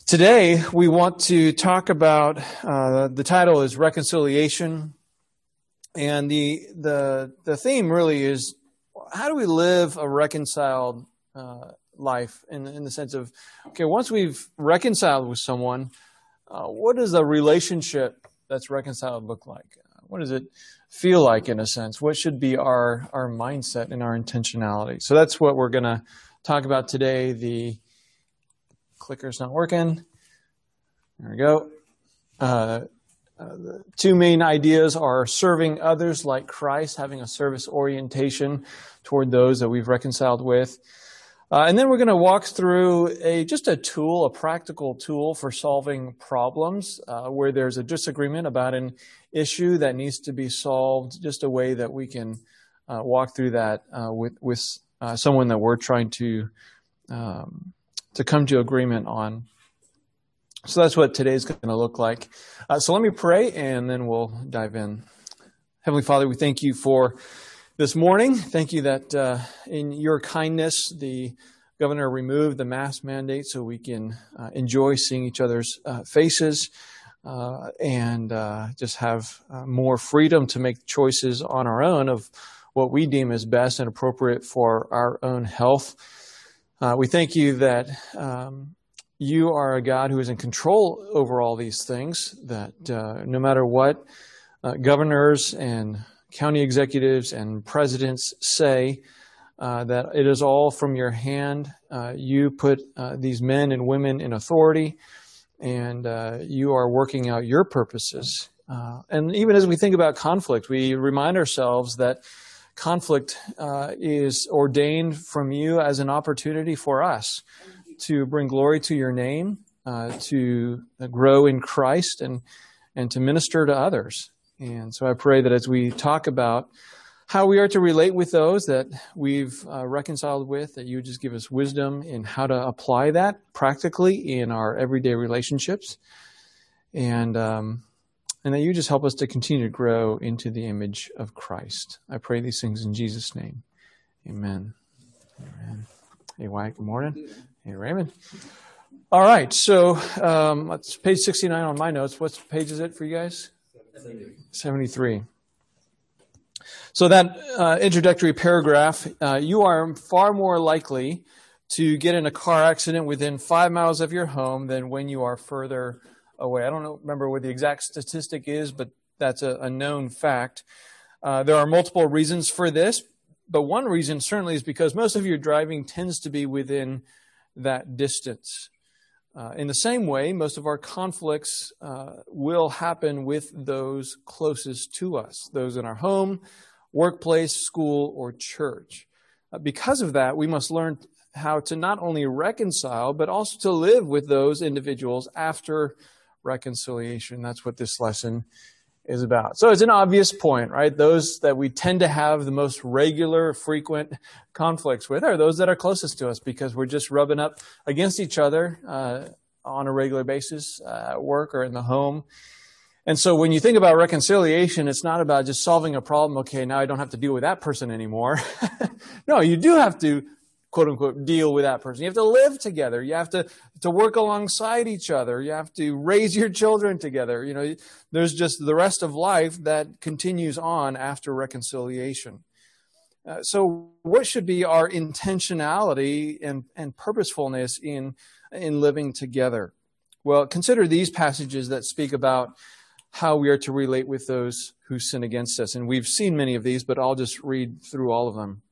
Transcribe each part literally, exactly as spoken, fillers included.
Today, we want to talk about, uh, the title is Reconciliation, and the the the theme really is, how do we live a reconciled uh, life in, in the sense of, okay, once we've reconciled with someone, uh, what does a relationship that's reconciled look like? What does it feel like in a sense? What should be our, our mindset and our intentionality? So that's what we're going to talk about today. The clicker's not working. There we go. Uh, uh, the two main ideas are serving others like Christ, having a service orientation toward those that we've reconciled with. Uh, and then we're going to walk through a just a tool, a practical tool for solving problems uh, where there's a disagreement about an issue that needs to be solved, just a way that we can uh, walk through that uh, with, with uh, someone that we're trying to um, to come to agreement on. So that's what today's going to look like. Uh, so let me pray, and then we'll dive in. Heavenly Father, we thank you for this morning. Thank you that uh, in your kindness, the governor removed the mask mandate so we can uh, enjoy seeing each other's uh, faces uh, and uh, just have uh, more freedom to make choices on our own of what we deem as best and appropriate for our own health. Uh, we thank you that um, you are a God who is in control over all these things, that uh, no matter what uh, governors and county executives and presidents say, uh, that it is all from your hand. Uh, you put uh, these men and women in authority, and uh, you are working out your purposes. Uh, and even as we think about conflict, we remind ourselves that conflict uh, is ordained from you as an opportunity for us to bring glory to your name, uh, to grow in Christ, and and to minister to others. And so I pray that as we talk about how we are to relate with those that we've uh, reconciled with, that you would just give us wisdom in how to apply that practically in our everyday relationships, and um, and that you just help us to continue to grow into the image of Christ. I pray these things in Jesus' name. Amen. Amen. Hey, Wyatt, good morning. Hey, Raymond. All right, so um, it's page sixty-nine on my notes. What page is it for you guys? seventy-three. So that uh, introductory paragraph, uh, you are far more likely to get in a car accident within five miles of your home than when you are further away. I don't know, remember what the exact statistic is, but that's a, a known fact. Uh, there are multiple reasons for this, but one reason certainly is because most of your driving tends to be within that distance. Uh, in the same way, most of our conflicts uh, will happen with those closest to us, those in our home, workplace, school, or church. Uh, because of that, we must learn how to not only reconcile, but also to live with those individuals after reconciliation. That's what this lesson is about. So it's an obvious point, right? Those that we tend to have the most regular, frequent conflicts with are those that are closest to us, because we're just rubbing up against each other uh, on a regular basis uh, at work or in the home. And so when you think about reconciliation, it's not about just solving a problem. Okay, now I don't have to deal with that person anymore. No, you do have to, quote unquote, deal with that person. You have to live together. You have to, to work alongside each other. You have to raise your children together. You know, there's just the rest of life that continues on after reconciliation. Uh, so what should be our intentionality and, and purposefulness in, in living together? Well, consider these passages that speak about how we are to relate with those who sin against us. And we've seen many of these, but I'll just read through all of them.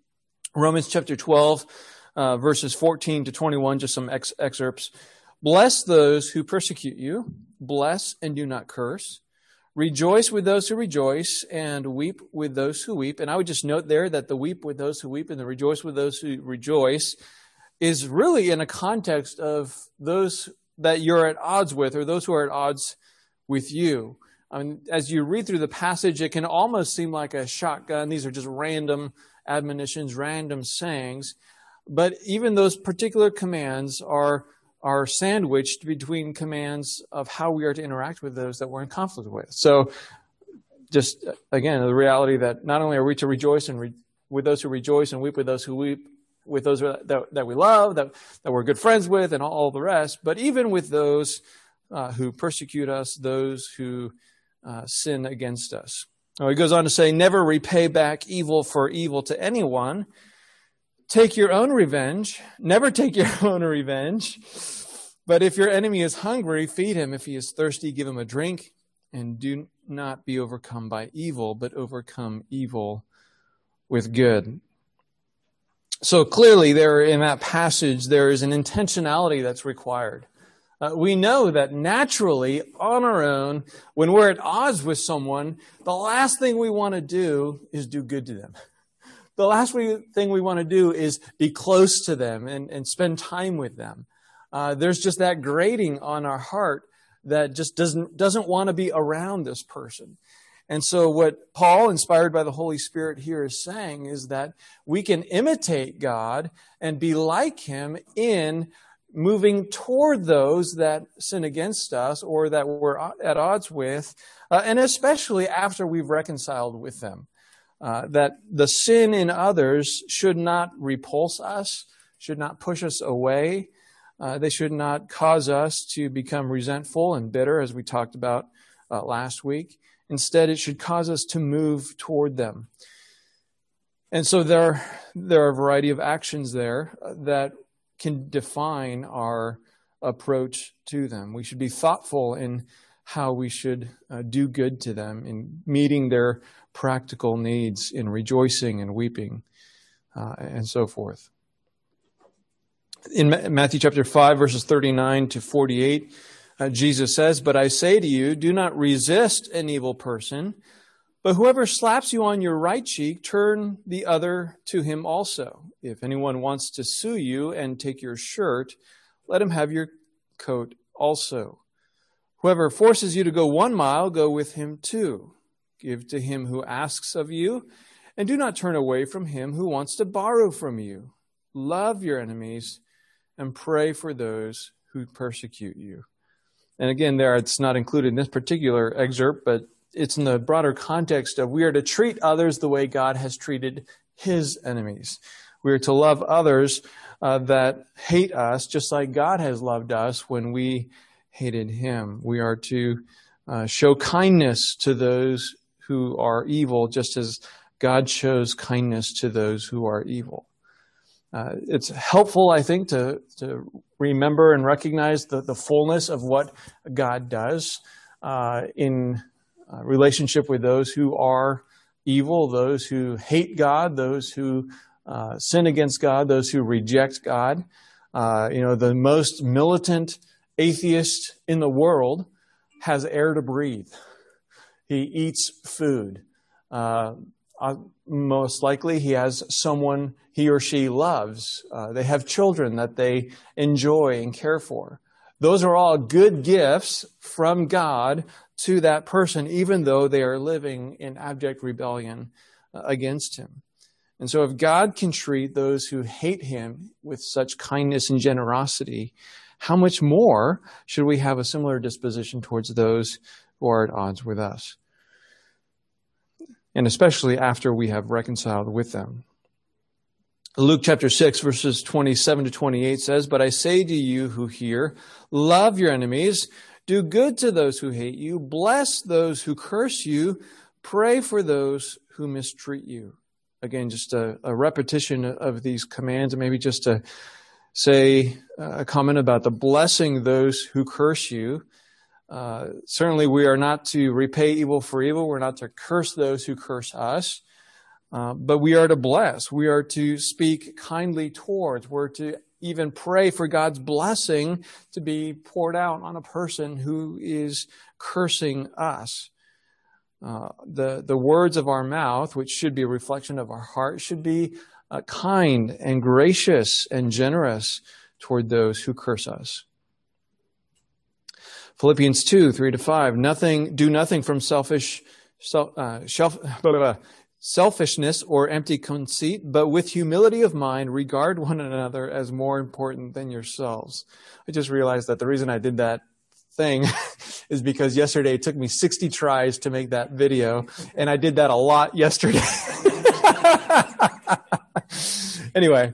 Romans chapter twelve, uh, verses fourteen to twenty-one, just some ex- excerpts. Bless those who persecute you. Bless and do not curse. Rejoice with those who rejoice, and weep with those who weep. And I would just note there that the weep with those who weep and the rejoice with those who rejoice is really in a context of those that you're at odds with, or those who are at odds with you. I mean, as you read through the passage, it can almost seem like a shotgun. These are just random admonitions, random sayings. But even those particular commands are, are sandwiched between commands of how we are to interact with those that we're in conflict with. So just, again, the reality that not only are we to rejoice and re- with those who rejoice and weep with those who weep, with those that, that we love, that, that we're good friends with, and all the rest, but even with those uh, who persecute us, those who uh, sin against us. Now, he goes on to say, never repay back evil for evil to anyone. Take your own revenge. Never take your own revenge. But if your enemy is hungry, feed him. If he is thirsty, give him a drink. And do not be overcome by evil, but overcome evil with good. So clearly there in that passage, there is an intentionality that's required. Uh, we know that naturally, on our own, when we're at odds with someone, the last thing we want to do is do good to them. The last thing we want to do is be close to them and, and spend time with them. Uh, there's just that grating on our heart that just doesn't doesn't want to be around this person. And so what Paul, inspired by the Holy Spirit here, is saying is that we can imitate God and be like him in moving toward those that sin against us or that we're at odds with, uh, and especially after we've reconciled with them. Uh, that the sin in others should not repulse us, should not push us away. Uh, they should not cause us to become resentful and bitter, as we talked about uh, last week. Instead, it should cause us to move toward them. And so there, there are a variety of actions there that can define our approach to them. We should be thoughtful in how we should uh, do good to them, in meeting their practical needs, in rejoicing and weeping, uh, and so forth. In Matthew chapter five, verses thirty-nine to forty-eight, uh, Jesus says, "But I say to you, do not resist an evil person, but whoever slaps you on your right cheek, turn the other to him also. If anyone wants to sue you and take your shirt, let him have your coat also. Whoever forces you to go one mile, go with him two. Give to him who asks of you, and do not turn away from him who wants to borrow from you. Love your enemies and pray for those who persecute you." And again, there it's not included in this particular excerpt, but it's in the broader context of we are to treat others the way God has treated his enemies. We are to love others uh, that hate us just like God has loved us when we hated him. We are to uh, show kindness to those who are evil just as God shows kindness to those who are evil. Uh, it's helpful, I think, to, to remember and recognize the, the fullness of what God does uh, in uh, relationship with those who are evil, those who hate God, those who uh, sin against God, those who reject God. Uh, you know, the most militant atheist in the world has air to breathe. He eats food. Uh, Uh, most likely he has someone he or she loves. Uh, they have children that they enjoy and care for. Those are all good gifts from God to that person, even though they are living in abject rebellion uh, against him. And so if God can treat those who hate him with such kindness and generosity, how much more should we have a similar disposition towards those who are at odds with us? And especially after we have reconciled with them. Luke chapter six, verses twenty-seven to twenty-eight says, "But I say to you who hear, love your enemies, do good to those who hate you, bless those who curse you, pray for those who mistreat you." Again, just a, a repetition of these commands, and maybe just to say a comment about the blessing those who curse you. Uh, certainly we are not to repay evil for evil. We're not to curse those who curse us. Uh, but we are to bless. We are to speak kindly towards. We're to even pray for God's blessing to be poured out on a person who is cursing us. Uh, the, the words of our mouth, which should be a reflection of our heart, should be uh, kind and gracious and generous toward those who curse us. Philippians two, three to five, nothing, do nothing from selfish, self, uh, shelf, blah, blah, blah, selfishness or empty conceit, but with humility of mind, regard one another as more important than yourselves. I just realized that the reason I did that thing is because yesterday it took me sixty tries to make that video, and I did that a lot yesterday. Anyway,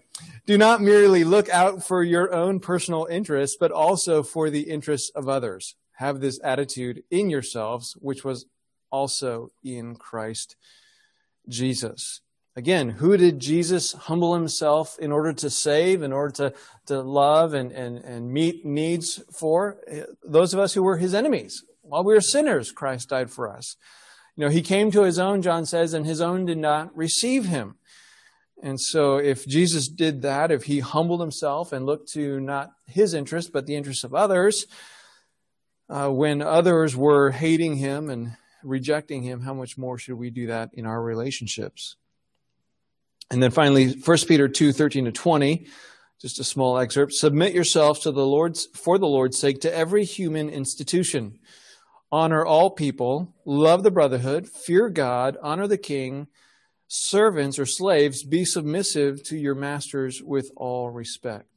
Do not merely look out for your own personal interests, but also for the interests of others. Have this attitude in yourselves, which was also in Christ Jesus. Again, who did Jesus humble himself in order to save, in order to, to love and, and, and meet needs for? Those of us who were his enemies. While we were sinners, Christ died for us. You know, he came to his own, John says, and his own did not receive him. And so if Jesus did that, if he humbled himself and looked to not his interest, but the interests of others, uh, when others were hating him and rejecting him, how much more should we do that in our relationships? And then finally, First Peter two, thirteen to twenty, just a small excerpt. Submit yourselves to the Lord's, for the Lord's sake, to every human institution. Honor all people, love the brotherhood, fear God, honor the king. Servants or slaves, be submissive to your masters with all respect.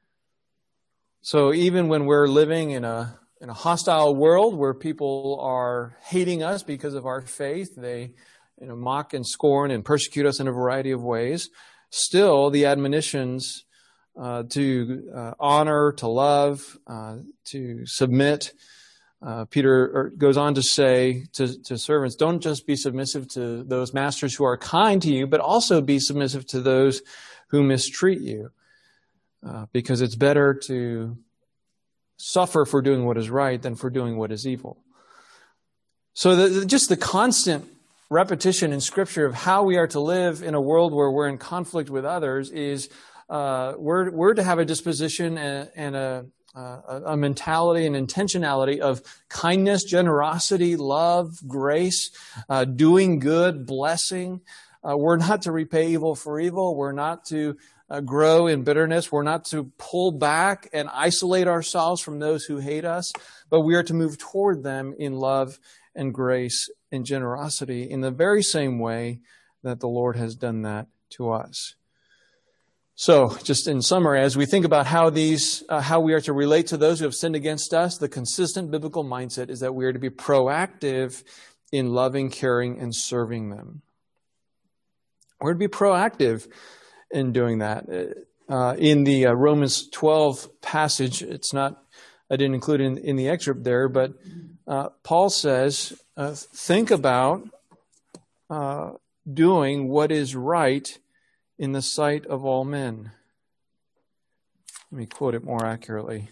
So even when we're living in a in a hostile world where people are hating us because of our faith, they you know, mock and scorn and persecute us in a variety of ways, still the admonitions uh, to uh, honor, to love, uh, to submit. Uh, Peter goes on to say to, to servants, don't just be submissive to those masters who are kind to you, but also be submissive to those who mistreat you. Uh, because it's better to suffer for doing what is right than for doing what is evil. So the, just the constant repetition in Scripture of how we are to live in a world where we're in conflict with others is uh, we're, we're to have a disposition and, and a Uh, a mentality and intentionality of kindness, generosity, love, grace, uh, doing good, blessing. Uh, we're not to repay evil for evil. We're not to uh, grow in bitterness. We're not to pull back and isolate ourselves from those who hate us, but we are to move toward them in love and grace and generosity in the very same way that the Lord has done that to us. So, just in summary, as we think about how these, uh, how we are to relate to those who have sinned against us, the consistent biblical mindset is that we are to be proactive in loving, caring, and serving them. We're to be proactive in doing that. Uh, in the uh, Romans twelve passage, it's not, I didn't include it in, in the excerpt there, but uh, Paul says, uh, think about uh, doing what is right in the sight of all men. Let me quote it more accurately.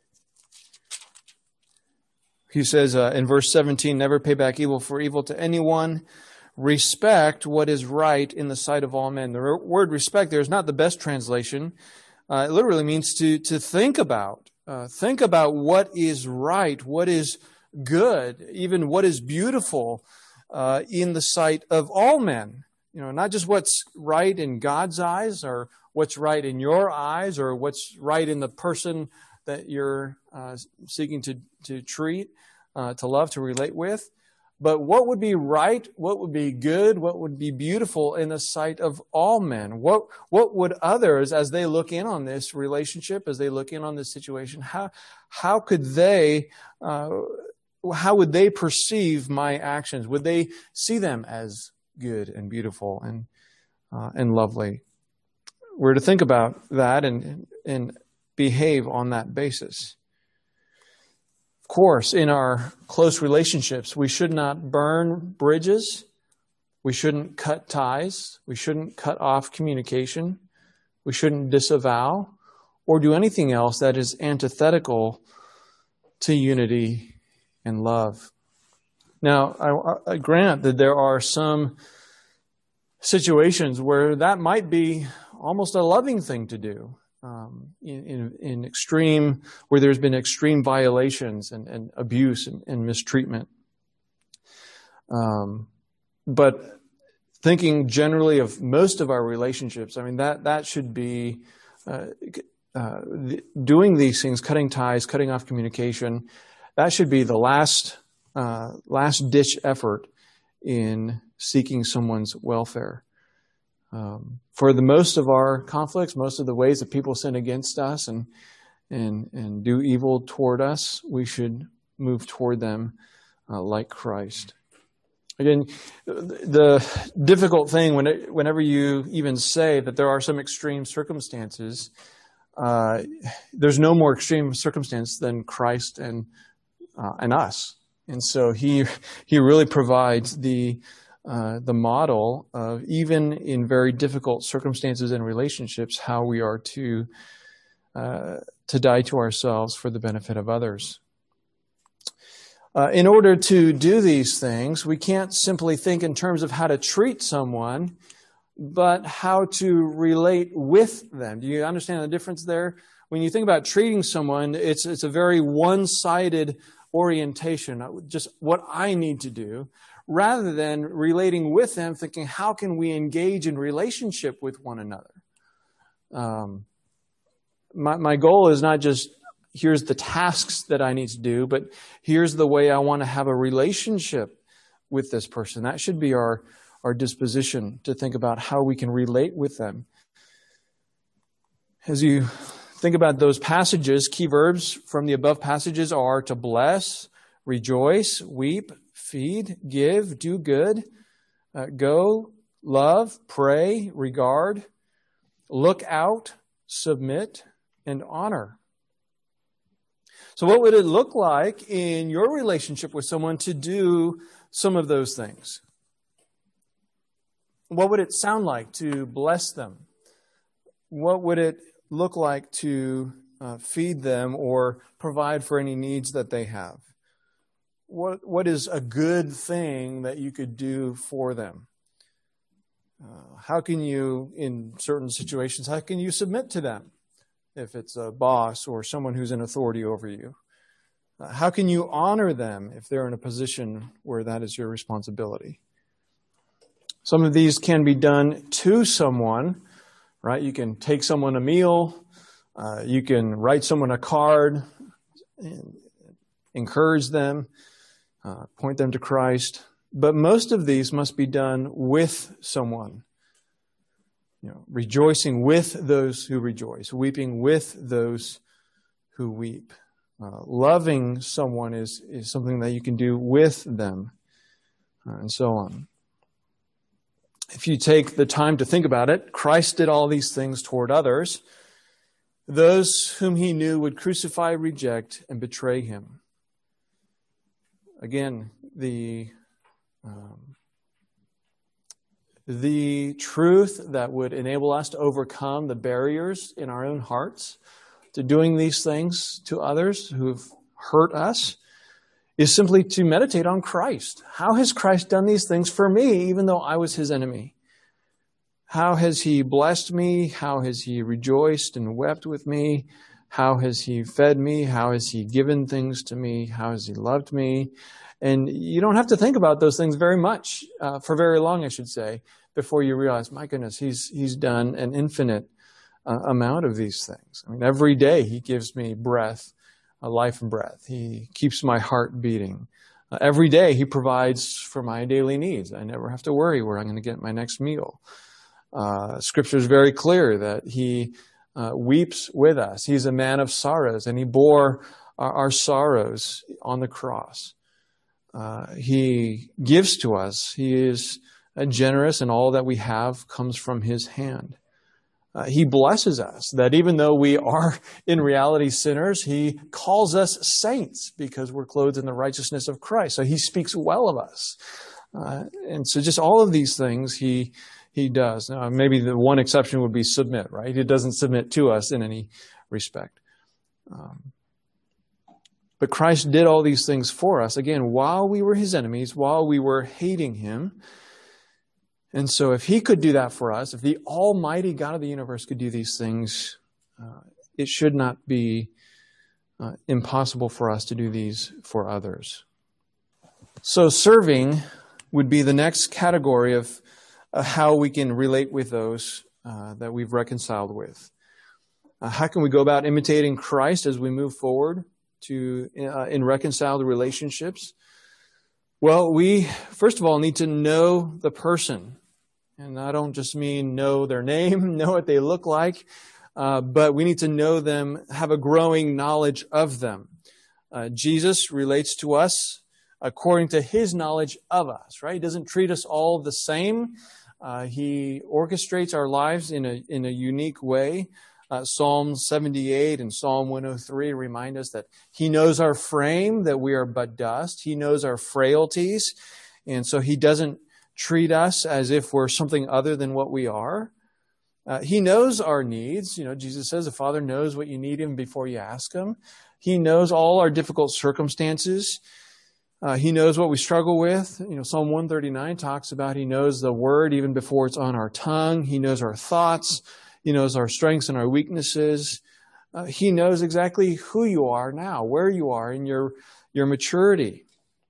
He says uh, in verse seventeen, never pay back evil for evil to anyone. Respect what is right in the sight of all men. The word respect there is not the best translation. Uh, it literally means to, to think about. Uh, think about what is right, what is good, even what is beautiful uh, in the sight of all men. You know, not just what's right in God's eyes or what's right in your eyes or what's right in the person that you're uh, seeking to, to treat, uh, to love, to relate with, but what would be right, what would be good, what would be beautiful in the sight of all men? What what would others, as they look in on this relationship, as they look in on this situation, how how could they, uh, how would they perceive my actions? Would they see them as good and beautiful and uh, and lovely? We're to think about that and and behave on that basis. Of course, in our close relationships, we should not burn bridges. We shouldn't cut ties. We shouldn't cut off communication. We shouldn't disavow or do anything else that is antithetical to unity and love. Now, I, I grant that there are some situations where that might be almost a loving thing to do. Um, in, in, in extreme, where there's been extreme violations and, and abuse and, and mistreatment. Um, but thinking generally of most of our relationships, I mean, that, that should be uh, uh, doing these things, cutting ties, cutting off communication, that should be the last, uh, last ditch effort in seeking someone's welfare. Um, for the most of our conflicts, most of the ways that people sin against us and and and do evil toward us, we should move toward them uh, like Christ. Again, the difficult thing when it, whenever you even say that there are some extreme circumstances, uh, there's no more extreme circumstance than Christ and uh, and us, and so he he really provides the uh, the model of, even in very difficult circumstances and relationships, how we are to uh, to die to ourselves for the benefit of others. Uh, in order to do these things, we can't simply think in terms of how to treat someone, but how to relate with them. Do you understand the difference there? When you think about treating someone, it's it's a very one-sided orientation, just what I need to do, rather than relating with them, thinking, how can we engage in relationship with one another? Um, my, my goal is not just, here's the tasks that I need to do, but here's the way I want to have a relationship with this person. That should be our, our disposition, to think about how we can relate with them. As you think about those passages, key verbs from the above passages are to bless, rejoice, weep, feed, give, do good, uh, go, love, pray, regard, look out, submit, and honor. So what would it look like in your relationship with someone to do some of those things? What would it sound like to bless them? What would it look like to uh, feed them or provide for any needs that they have? What What is a good thing that you could do for them? Uh, how can you, in certain situations, how can you submit to them? If it's a boss or someone who's in authority over you. Uh, how can you honor them if they're in a position where that is your responsibility? Some of these can be done to someone, right? You can take someone a meal. Uh, you can write someone a card, and encourage them, uh, point them to Christ. But most of these must be done with someone. You know, rejoicing with those who rejoice, weeping with those who weep. Uh, loving someone is, is something that you can do with them, uh, and so on. If you take the time to think about it, Christ did all these things toward others, those whom he knew would crucify, reject, and betray him. Again, the... Um, The truth that would enable us to overcome the barriers in our own hearts to doing these things to others who've hurt us is simply to meditate on Christ. How has Christ done these things for me, even though I was his enemy? How has he blessed me? How has he rejoiced and wept with me? How has he fed me? How has he given things to me? How has he loved me? And you don't have to think about those things very much, uh, for very long, I should say, before you realize, my goodness, he's he's done an infinite uh, amount of these things. I mean, every day he gives me breath, uh, life and breath. He keeps my heart beating. Uh, every day he provides for my daily needs. I never have to worry where I'm going to get my next meal. Uh, Scripture is very clear that he uh, weeps with us. He's a man of sorrows, and he bore our, our sorrows on the cross. Uh, he gives to us. He is uh, generous, and all that we have comes from his hand. Uh, he blesses us, that even though we are in reality sinners, he calls us saints because we're clothed in the righteousness of Christ. So he speaks well of us. Uh, and so just all of these things he he does. Now, maybe the one exception would be submit, right? He doesn't submit to us in any respect. Um, But Christ did all these things for us, again, while we were his enemies, while we were hating him. And so if he could do that for us, if the almighty God of the universe could do these things, uh, it should not be uh, impossible for us to do these for others. So serving would be the next category of uh, how we can relate with those uh, that we've reconciled with. Uh, how can we go about imitating Christ as we move forward to uh, in reconciled relationships? Well, we, first of all, need to know the person. And I don't just mean know their name, know what they look like, uh, but we need to know them, have a growing knowledge of them. Uh, Jesus relates to us according to his knowledge of us, right? He doesn't treat us all the same. Uh, he orchestrates our lives in a in a unique way. Uh, Psalm seventy-eight and Psalm one oh three remind us that he knows our frame, that we are but dust. He knows our frailties. And so he doesn't treat us as if we're something other than what we are. Uh, he knows our needs. You know, Jesus says the Father knows what you need even before you ask him. He knows all our difficult circumstances. Uh, he knows what we struggle with. You know, Psalm one thirty-nine talks about he knows the word even before it's on our tongue. He knows our thoughts. He knows our strengths and our weaknesses. Uh, he knows exactly who you are now, where you are in your, your maturity.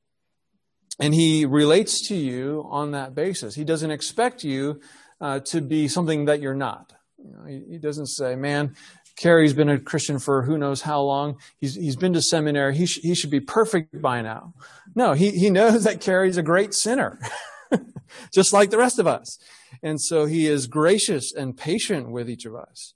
And he relates to you on that basis. He doesn't expect you uh, to be something that you're not. You know, he, he doesn't say, man, Carrie's been a Christian for who knows how long. He's he's been to seminary. He, sh- he should be perfect by now. No, he, he knows that Carrie's a great sinner, just like the rest of us. And so he is gracious and patient with each of us.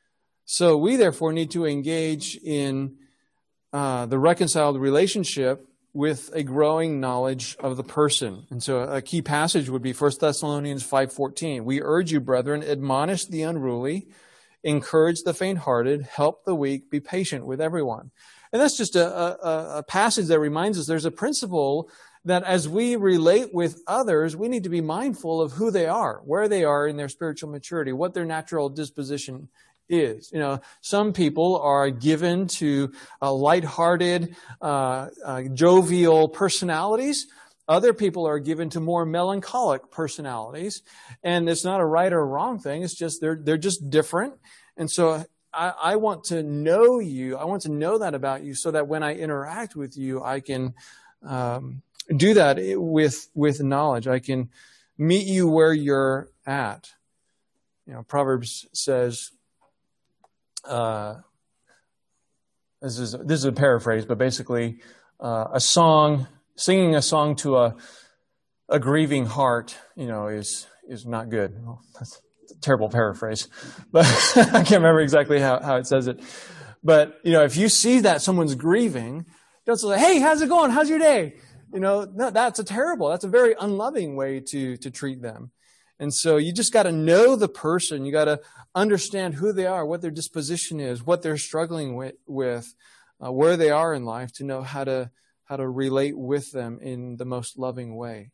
So we therefore need to engage in uh, the reconciled relationship with a growing knowledge of the person. And so a key passage would be First Thessalonians five fourteen. We urge you, brethren, admonish the unruly, encourage the faint-hearted, help the weak, be patient with everyone. And that's just a, a, a passage that reminds us there's a principle that as we relate with others, we need to be mindful of who they are, where they are in their spiritual maturity, what their natural disposition is. You know, some people are given to uh, lighthearted, uh, uh, jovial personalities. Other people are given to more melancholic personalities. And it's not a right or wrong thing. It's just they're they're just different. And so I, I want to know you. I want to know that about you so that when I interact with you, I can um, do that with with knowledge. I can meet you where you're at. You know, Proverbs says, uh, this is this is a paraphrase, but basically, uh, a song, singing a song to a a grieving heart, you know, is is not good. Well, that's a terrible paraphrase, but I can't remember exactly how, how it says it. But you know, if you see that someone's grieving, don't say, "Hey, how's it going? How's your day?" You know, no, that's a terrible, that's a very unloving way to to treat them. And so you just got to know the person. You got to understand who they are, what their disposition is, what they're struggling with, with uh, where they are in life, to know how to how to relate with them in the most loving way.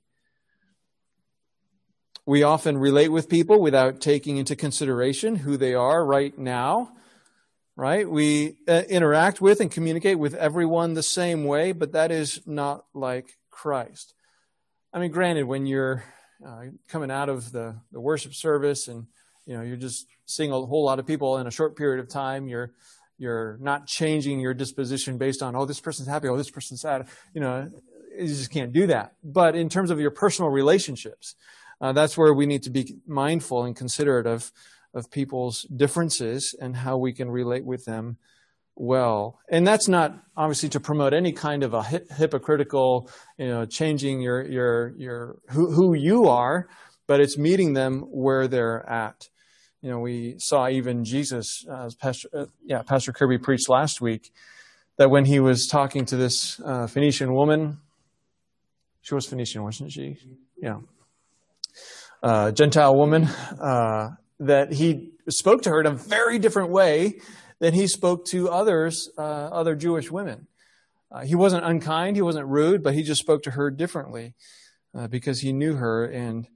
We often relate with people without taking into consideration who they are right now, right? We uh, interact with and communicate with everyone the same way, but that is not like Christ. I mean, granted, when you're uh, coming out of the, the worship service and, you know, you're just seeing a whole lot of people in a short period of time, you're you're not changing your disposition based on, oh, this person's happy, oh, this person's sad. You know, you just can't do that. But in terms of your personal relationships, Uh, that's where we need to be mindful and considerate of, of people's differences and how we can relate with them well. And that's not obviously to promote any kind of a hi- hypocritical, you know, changing your your your who, who you are, but it's meeting them where they're at. You know, we saw even Jesus, uh, as Pastor, uh, yeah, Pastor Kirby preached last week, that when he was talking to this uh, Phoenician woman, she was Phoenician, wasn't she? Yeah. Uh, Gentile woman, uh, that he spoke to her in a very different way than he spoke to others, uh, other Jewish women. Uh, he wasn't unkind, he wasn't rude, but he just spoke to her differently uh, because he knew her, and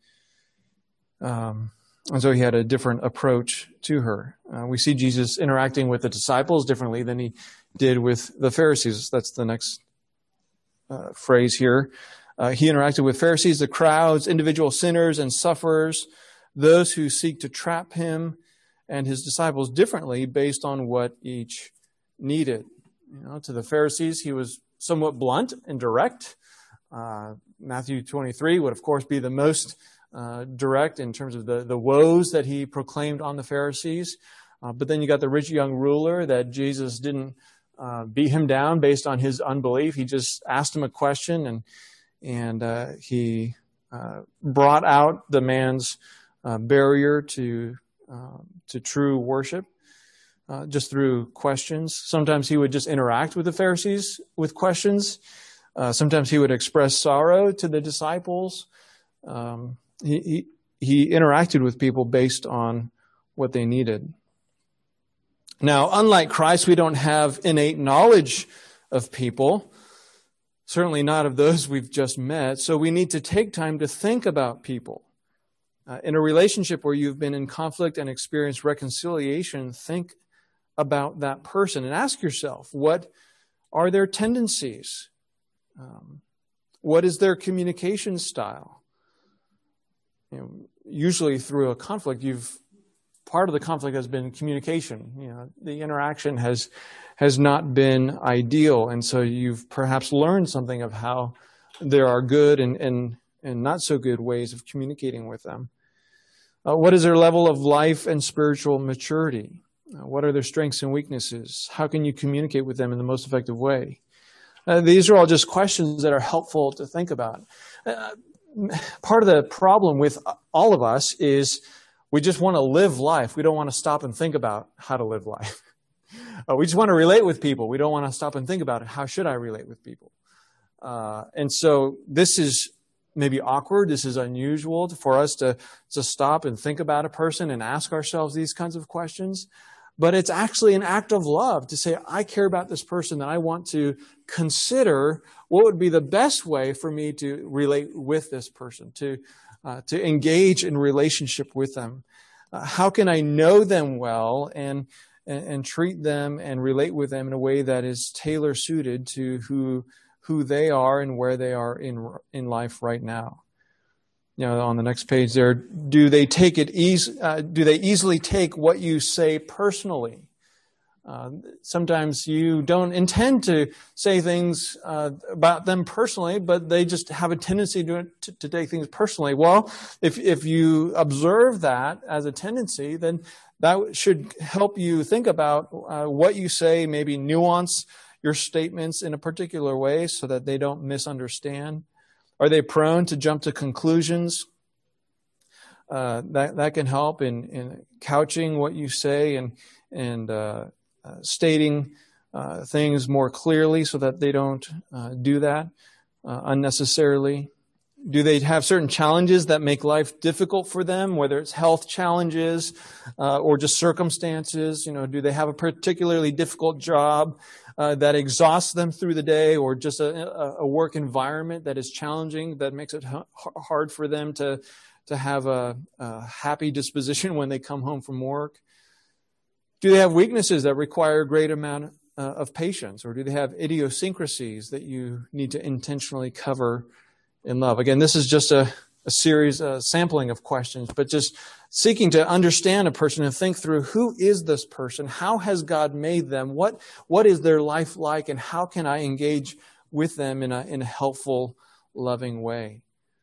um, and so he had a different approach to her. Uh, we see Jesus interacting with the disciples differently than he did with the Pharisees. That's the next uh, phrase here. Uh, he interacted with Pharisees, the crowds, individual sinners and sufferers, those who seek to trap him and his disciples differently based on what each needed. You know, to the Pharisees, he was somewhat blunt and direct. Uh, Matthew twenty-three would, of course, be the most uh, direct in terms of the, the woes that he proclaimed on the Pharisees. Uh, but then you got the rich young ruler that Jesus didn't uh, beat him down based on his unbelief. He just asked him a question, and And uh, he uh, brought out the man's uh, barrier to uh, to true worship uh, just through questions. Sometimes he would just interact with the Pharisees with questions. Uh, sometimes he would express sorrow to the disciples. Um, he, he, he interacted with people based on what they needed. Now, unlike Christ, we don't have innate knowledge of people, certainly not of those we've just met. So we need to take time to think about people. Uh, in a relationship where you've been in conflict and experienced reconciliation, think about that person and ask yourself, what are their tendencies? Um, what is their communication style? You know, usually through a conflict, you've part of the conflict has been communication. You know, the interaction has has not been ideal, and so you've perhaps learned something of how there are good and and, and not so good ways of communicating with them. Uh, what is their level of life and spiritual maturity? Uh, what are their strengths and weaknesses? How can you communicate with them in the most effective way? Uh, these are all just questions that are helpful to think about. Uh, part of the problem with all of us is we just want to live life. We don't want to stop and think about how to live life. uh, we just want to relate with people. We don't want to stop and think about how should I relate with people. Uh, and so this is maybe awkward. This is unusual for us to, to stop and think about a person and ask ourselves these kinds of questions. But it's actually an act of love to say, I care about this person, and I want to consider what would be the best way for me to relate with this person, to uh, to engage in relationship with them. Uh, how can I know them well and, and and treat them and relate with them in a way that is tailor suited to who who they are and where they are in in life right now? You know, on the next page there, do they take it easy? Uh, do they easily take what you say personally? Uh, sometimes you don't intend to say things uh, about them personally, but they just have a tendency to, to, to take things personally. Well, if if you observe that as a tendency, then that should help you think about uh, what you say, maybe nuance your statements in a particular way so that they don't misunderstand. Are they prone to jump to conclusions? Uh, that that can help in, in couching what you say and and uh, uh, stating uh, things more clearly so that they don't uh, do that uh, unnecessarily. Do they have certain challenges that make life difficult for them, whether it's health challenges uh, or just circumstances? You know, do they have a particularly difficult job uh, that exhausts them through the day, or just a, a work environment that is challenging, that makes it h- hard for them to, to have a, a happy disposition when they come home from work? Do they have weaknesses that require a great amount uh, of patience, or do they have idiosyncrasies that you need to intentionally cover in love? Again, this is just a, a series, a sampling of questions, but just seeking to understand a person and think through, who is this person? How has God made them? What what is their life like, and how can I engage with them in a in a helpful, loving way?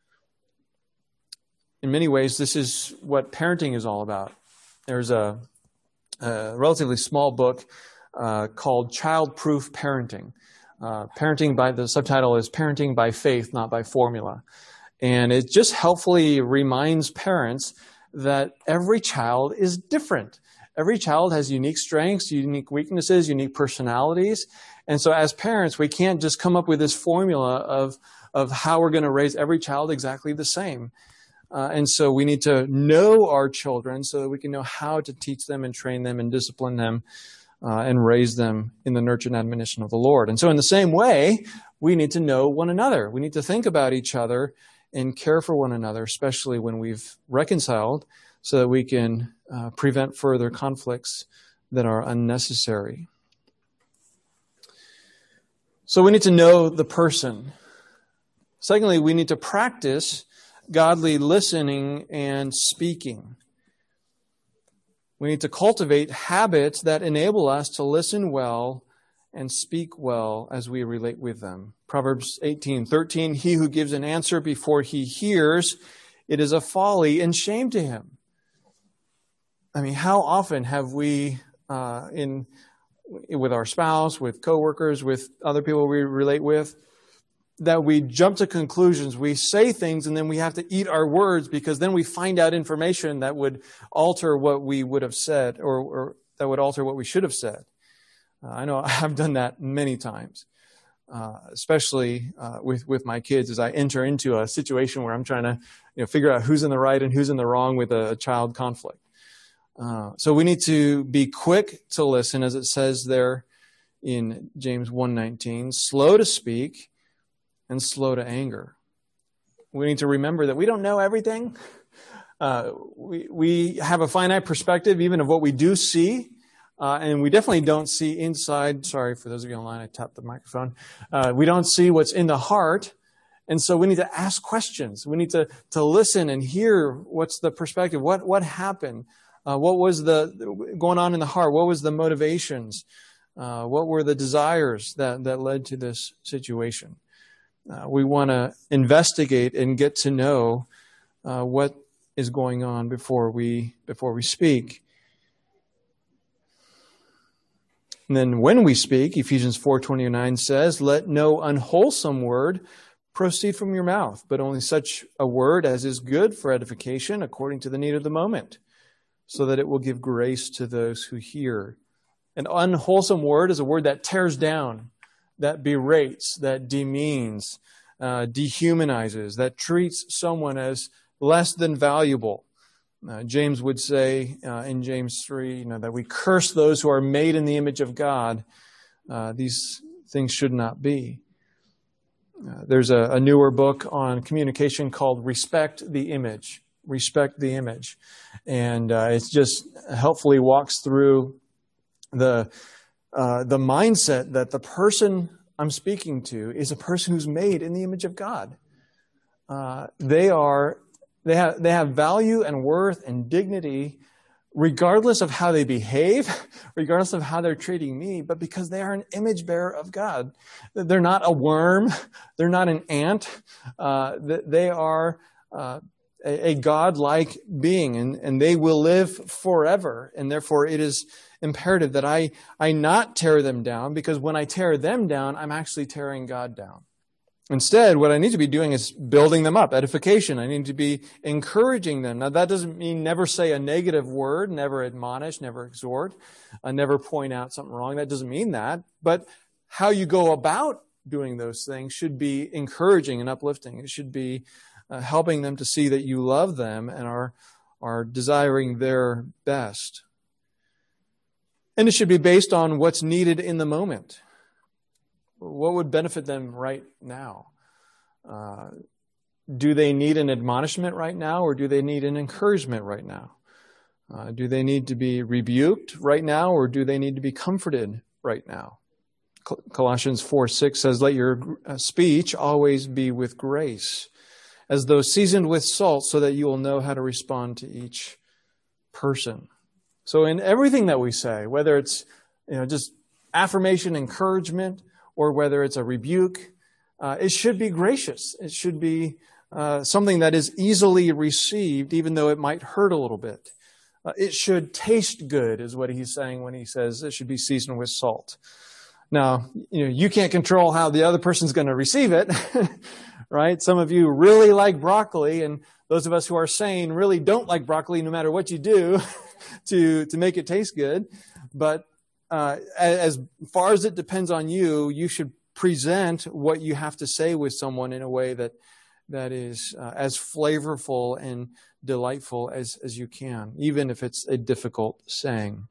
In many ways, this is what parenting is all about. There's a, a relatively small book uh, called Child-Proof Parenting. Uh, parenting by the subtitle is Parenting by Faith, Not by Formula. And it just helpfully reminds parents that every child is different. Every child has unique strengths, unique weaknesses, unique personalities. And so as parents, we can't just come up with this formula of, of how we're going to raise every child exactly the same. Uh, and so we need to know our children so that we can know how to teach them and train them and discipline them Uh, and raise them in the nurture and admonition of the Lord. And so in the same way, we need to know one another. We need to think about each other and care for one another, especially when we've reconciled, so that we can uh, prevent further conflicts that are unnecessary. So we need to know the person. Secondly, we need to practice godly listening and speaking. We need to cultivate habits that enable us to listen well and speak well as we relate with them. Proverbs eighteen thirteen, he who gives an answer before he hears, it is a folly and shame to him. I mean, how often have we, uh, in with our spouse, with coworkers, with other people we relate with, that we jump to conclusions, we say things, and then we have to eat our words because then we find out information that would alter what we would have said, or, or that would alter what we should have said. Uh, I know I've done that many times. uh, especially uh, with with my kids, as I enter into a situation where I'm trying to, you know, figure out who's in the right and who's in the wrong with a child conflict. Uh, so we need to be quick to listen, as it says there in James one nineteen, slow to speak and slow to anger. We need to remember that we don't know everything. Uh, we, we have a finite perspective even of what we do see, uh, and we definitely don't see inside. Sorry, for those of you online, I tapped the microphone. Uh, we don't see what's in the heart, and so we need to ask questions. We need to, to listen and hear what's the perspective, what, what happened, uh, what was the going on in the heart, what was the motivations, uh, what were the desires that, that led to this situation. Uh, we want to investigate and get to know uh, what is going on before we before we speak. And then when we speak, Ephesians four twenty-nine says, "Let no unwholesome word proceed from your mouth, but only such a word as is good for edification according to the need of the moment, so that it will give grace to those who hear." An unwholesome word is a word that tears down, that berates, that demeans, uh, dehumanizes, that treats someone as less than valuable. Uh, James would say uh, in James three, you know, that we curse those who are made in the image of God. Uh, these things should not be. Uh, there's a, a newer book on communication called Respect the Image. Respect the Image. And uh, it just helpfully walks through the uh, the mindset that the person I'm speaking to is a person who's made in the image of God. Uh, they are They have, they have value and worth and dignity regardless of how they behave, regardless of how they're treating me, but because they are an image bearer of God. They're not a worm. They're not an ant. Uh, they are uh, a, a God-like being, and, and they will live forever. And therefore, it is imperative that I, I not tear them down, because when I tear them down, I'm actually tearing God down. Instead, what I need to be doing is building them up, edification. I need to be encouraging them. Now, that doesn't mean never say a negative word, never admonish, never exhort, uh, never point out something wrong. That doesn't mean that. But how you go about doing those things should be encouraging and uplifting. It should be uh, helping them to see that you love them and are, are desiring their best. And it should be based on what's needed in the moment. What would benefit them right now? Uh, do they need an admonishment right now, or do they need an encouragement right now? Uh, do they need to be rebuked right now, or do they need to be comforted right now? Col- Colossians four six says, "Let your speech always be with grace, as though seasoned with salt, so that you will know how to respond to each person." So in everything that we say, whether it's, you know, just affirmation, encouragement, or whether it's a rebuke, uh, it should be gracious. It should be uh, something that is easily received, even though it might hurt a little bit. Uh, it should taste good, is what he's saying when he says it should be seasoned with salt. Now, you know, you can't control how the other person's going to receive it, right? Some of you really like broccoli, and those of us who are sane really don't like broccoli no matter what you do to, to make it taste good. But Uh, as far as it depends on you, you should present what you have to say with someone in a way that that is uh, as flavorful and delightful as, as you can, even if it's a difficult saying.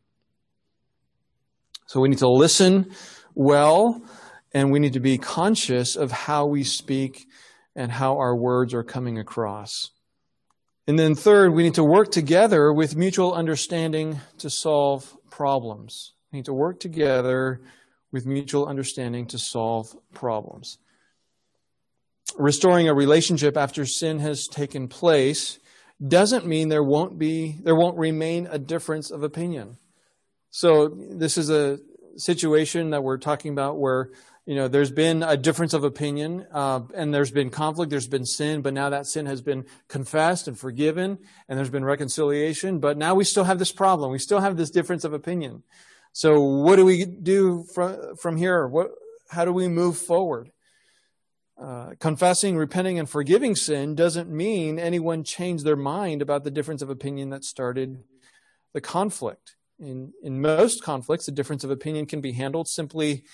So we need to listen well, and we need to be conscious of how we speak and how our words are coming across. And then third, we need to work together with mutual understanding to solve problems. We need to work together with mutual understanding to solve problems. Restoring a relationship after sin has taken place doesn't mean there won't be, there won't remain a difference of opinion. So this is a situation that we're talking about where, you know, there's been a difference of opinion, uh, and there's been conflict, there's been sin, but now that sin has been confessed and forgiven, and there's been reconciliation, but now we still have this problem. We still have this difference of opinion. So what do we do from, from here? What, how do we move forward? Uh, confessing, repenting, and forgiving sin doesn't mean anyone changed their mind about the difference of opinion that started the conflict. In, in most conflicts, the difference of opinion can be handled simply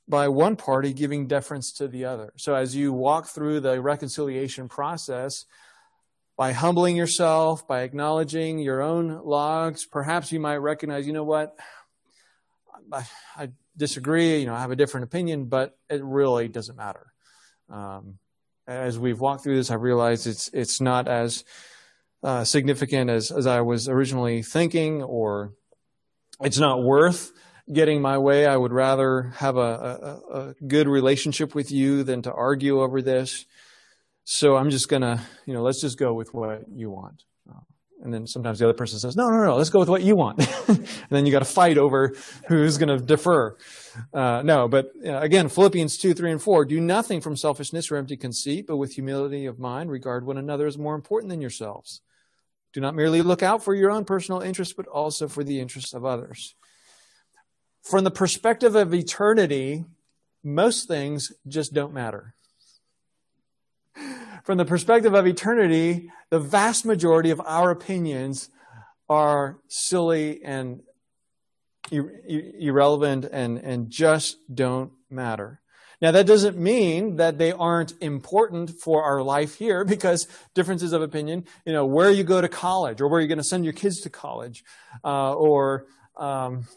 by one party giving deference to the other. So as you walk through the reconciliation process, by humbling yourself, by acknowledging your own logs, perhaps you might recognize, you know what, I, I disagree, you know, I have a different opinion, but it really doesn't matter. Um, as we've walked through this, I've realized it's it's not as uh, significant as, as I was originally thinking, or it's not worth getting my way. I would rather have a, a, a good relationship with you than to argue over this. So I'm just going to, you know, let's just go with what you want. And then sometimes the other person says, no, no, no, let's go with what you want. And then you got to fight over who's going to defer. Uh, no, but uh, again, Philippians two, three, and four, do nothing from selfishness or empty conceit, but with humility of mind, regard one another as more important than yourselves. Do not merely look out for your own personal interests, but also for the interests of others. From the perspective of eternity, most things just don't matter. From the perspective of eternity, the vast majority of our opinions are silly and ir- irrelevant and, and just don't matter. Now, that doesn't mean that they aren't important for our life here, because differences of opinion, you know, where you go to college, or where you're going to send your kids to college, uh, or um,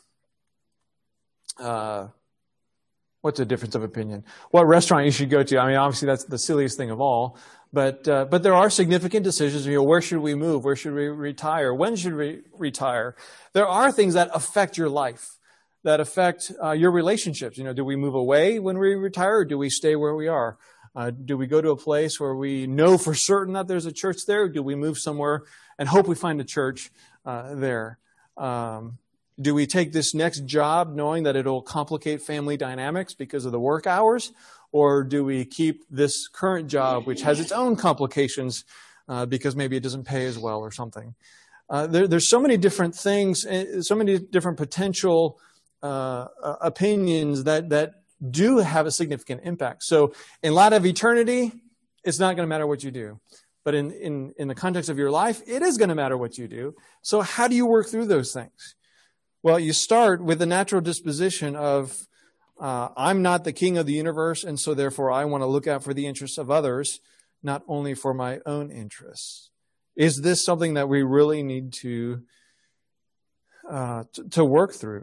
uh, what's a difference of opinion? What restaurant you should go to? I mean, obviously that's the silliest thing of all. But uh, but there are significant decisions. You know, where should we move? Where should we retire? When should we retire? There are things that affect your life, that affect uh, your relationships. You know, do we move away when we retire, or do we stay where we are? Uh, do we go to a place where we know for certain that there's a church there? Or do we move somewhere and hope we find a church uh, there? Um, do we take this next job knowing that it'll complicate family dynamics because of the work hours? Or do we keep this current job, which has its own complications uh, because maybe it doesn't pay as well or something? Uh, there, there's so many different things, so many different potential uh, opinions that, that do have a significant impact. So in light of eternity, it's not going to matter what you do. But in, in, in the context of your life, it is going to matter what you do. So how do you work through those things? Well, you start with the natural disposition of, Uh, I'm not the king of the universe, and so therefore I want to look out for the interests of others, not only for my own interests. Is this something that we really need to uh, t- to work through?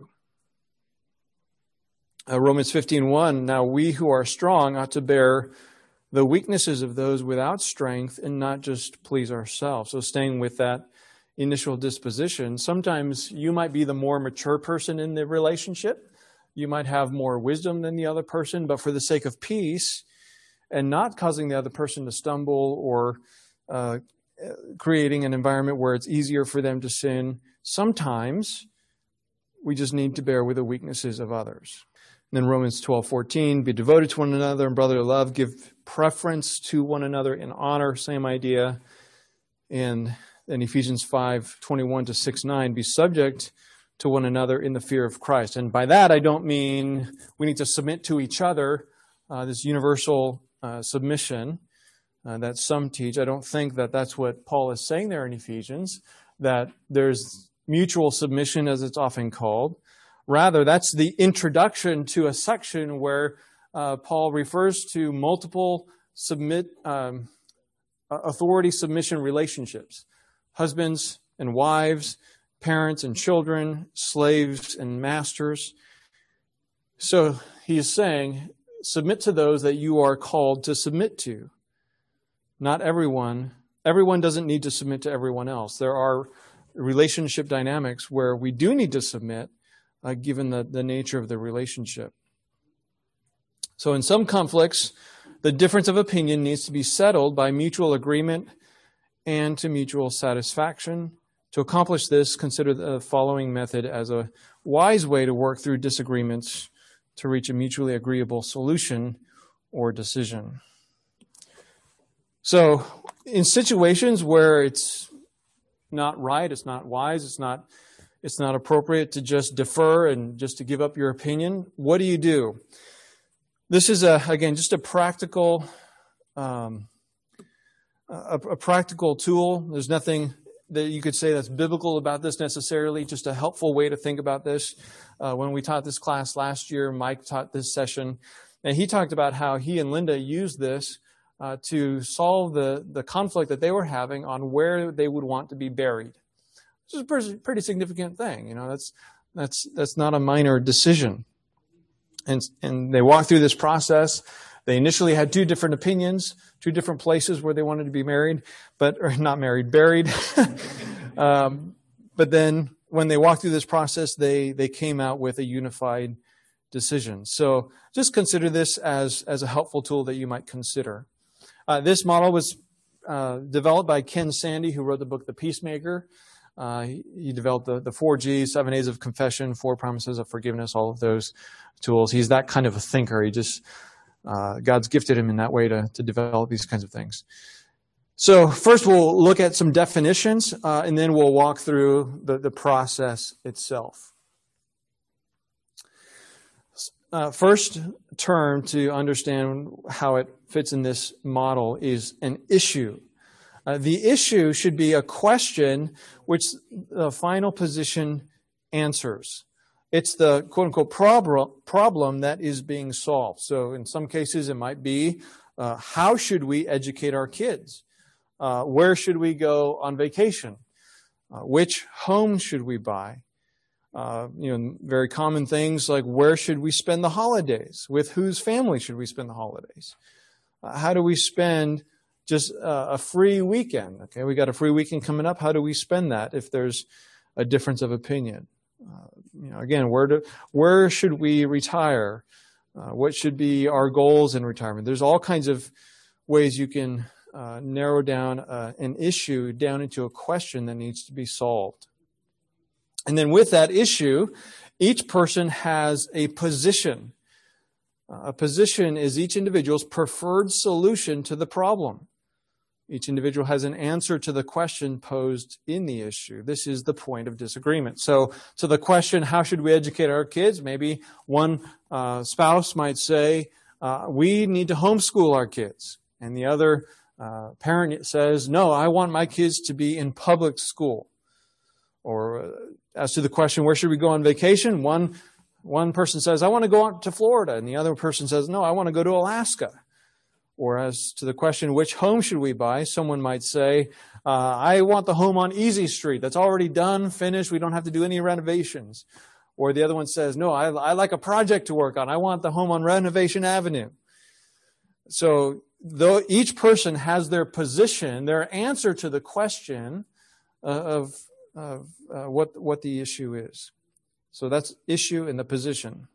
Uh, Romans fifteen one, now we who are strong ought to bear the weaknesses of those without strength and not just please ourselves. So staying with that initial disposition, sometimes you might be the more mature person in the relationship. You might have more wisdom than the other person, but for the sake of peace and not causing the other person to stumble or uh, creating an environment where it's easier for them to sin, sometimes we just need to bear with the weaknesses of others. And then Romans twelve fourteen, be devoted to one another in brotherly love, give preference to one another in honor, same idea. And then Ephesians five twenty-one to six nine, be subject to one another in the fear of Christ. And by that, I don't mean we need to submit to each other, uh, this universal uh, submission uh, that some teach. I don't think that that's what Paul is saying there in Ephesians, that there's mutual submission, as it's often called. Rather, that's the introduction to a section where uh, Paul refers to multiple submit um, authority submission relationships, husbands and wives, parents and children, slaves and masters. So he is saying, submit to those that you are called to submit to. Not everyone. Everyone doesn't need to submit to everyone else. There are relationship dynamics where we do need to submit, uh, given the, the nature of the relationship. So in some conflicts, the difference of opinion needs to be settled by mutual agreement and to mutual satisfaction. To accomplish this, consider the following method as a wise way to work through disagreements to reach a mutually agreeable solution or decision. So, in situations where it's not right, it's not wise, it's not it's not appropriate to just defer and just to give up your opinion, what do you do? This is a again just a practical um, a, a practical tool. There's nothing that you could say that's biblical about this necessarily, just a helpful way to think about this. Uh, when we taught this class last year, Mike taught this session, and he talked about how he and Linda used this uh, to solve the, the conflict that they were having on where they would want to be buried. Which is a pretty, pretty significant thing. You know, that's that's that's not a minor decision. And and they walked through this process. They initially had two different opinions, two different places where they wanted to be married, but or not married, buried. um, but then when they walked through this process, they they came out with a unified decision. So just consider this as as a helpful tool that you might consider. Uh, this model was uh, developed by Ken Sande, who wrote the book The Peacemaker. Uh, he, he developed the, the four G's, seven A's of confession, four promises of forgiveness, all of those tools. He's that kind of a thinker. He just Uh, God's gifted him in that way to, to develop these kinds of things. So first we'll look at some definitions, uh, and then we'll walk through the, the process itself. Uh, first term to understand how it fits in this model is an issue. Uh, the issue should be a question which the final position answers. It's the quote-unquote problem, problem that is being solved. So in some cases, it might be, uh, how should we educate our kids? Uh, where should we go on vacation? Uh, which home should we buy? Uh, you know, very common things like, where should we spend the holidays? With whose family should we spend the holidays? Uh, how do we spend just uh, a free weekend? Okay, we got a free weekend coming up. How do we spend that if there's a difference of opinion? Uh, you know, again, where do, where should we retire? Uh, what should be our goals in retirement? There's all kinds of ways you can uh, narrow down uh, an issue down into a question that needs to be solved. And then with that issue, each person has a position. Uh, a position is each individual's preferred solution to the problem. Each individual has an answer to the question posed in the issue. This is the point of disagreement. So, to the question, how should we educate our kids? Maybe one uh, spouse might say, uh, we need to homeschool our kids. And the other uh, parent says, no, I want my kids to be in public school. Or uh, as to the question, where should we go on vacation? One, one person says, I want to go out to Florida. And the other person says, no, I want to go to Alaska. Or as to the question, which home should we buy? Someone might say, uh, I want the home on Easy Street. That's already done, finished. We don't have to do any renovations. Or the other one says, no, I, I like a project to work on. I want the home on Renovation Avenue. So though each person has their position, their answer to the question uh, of, of uh, what, what the issue is. So that's issue and the position.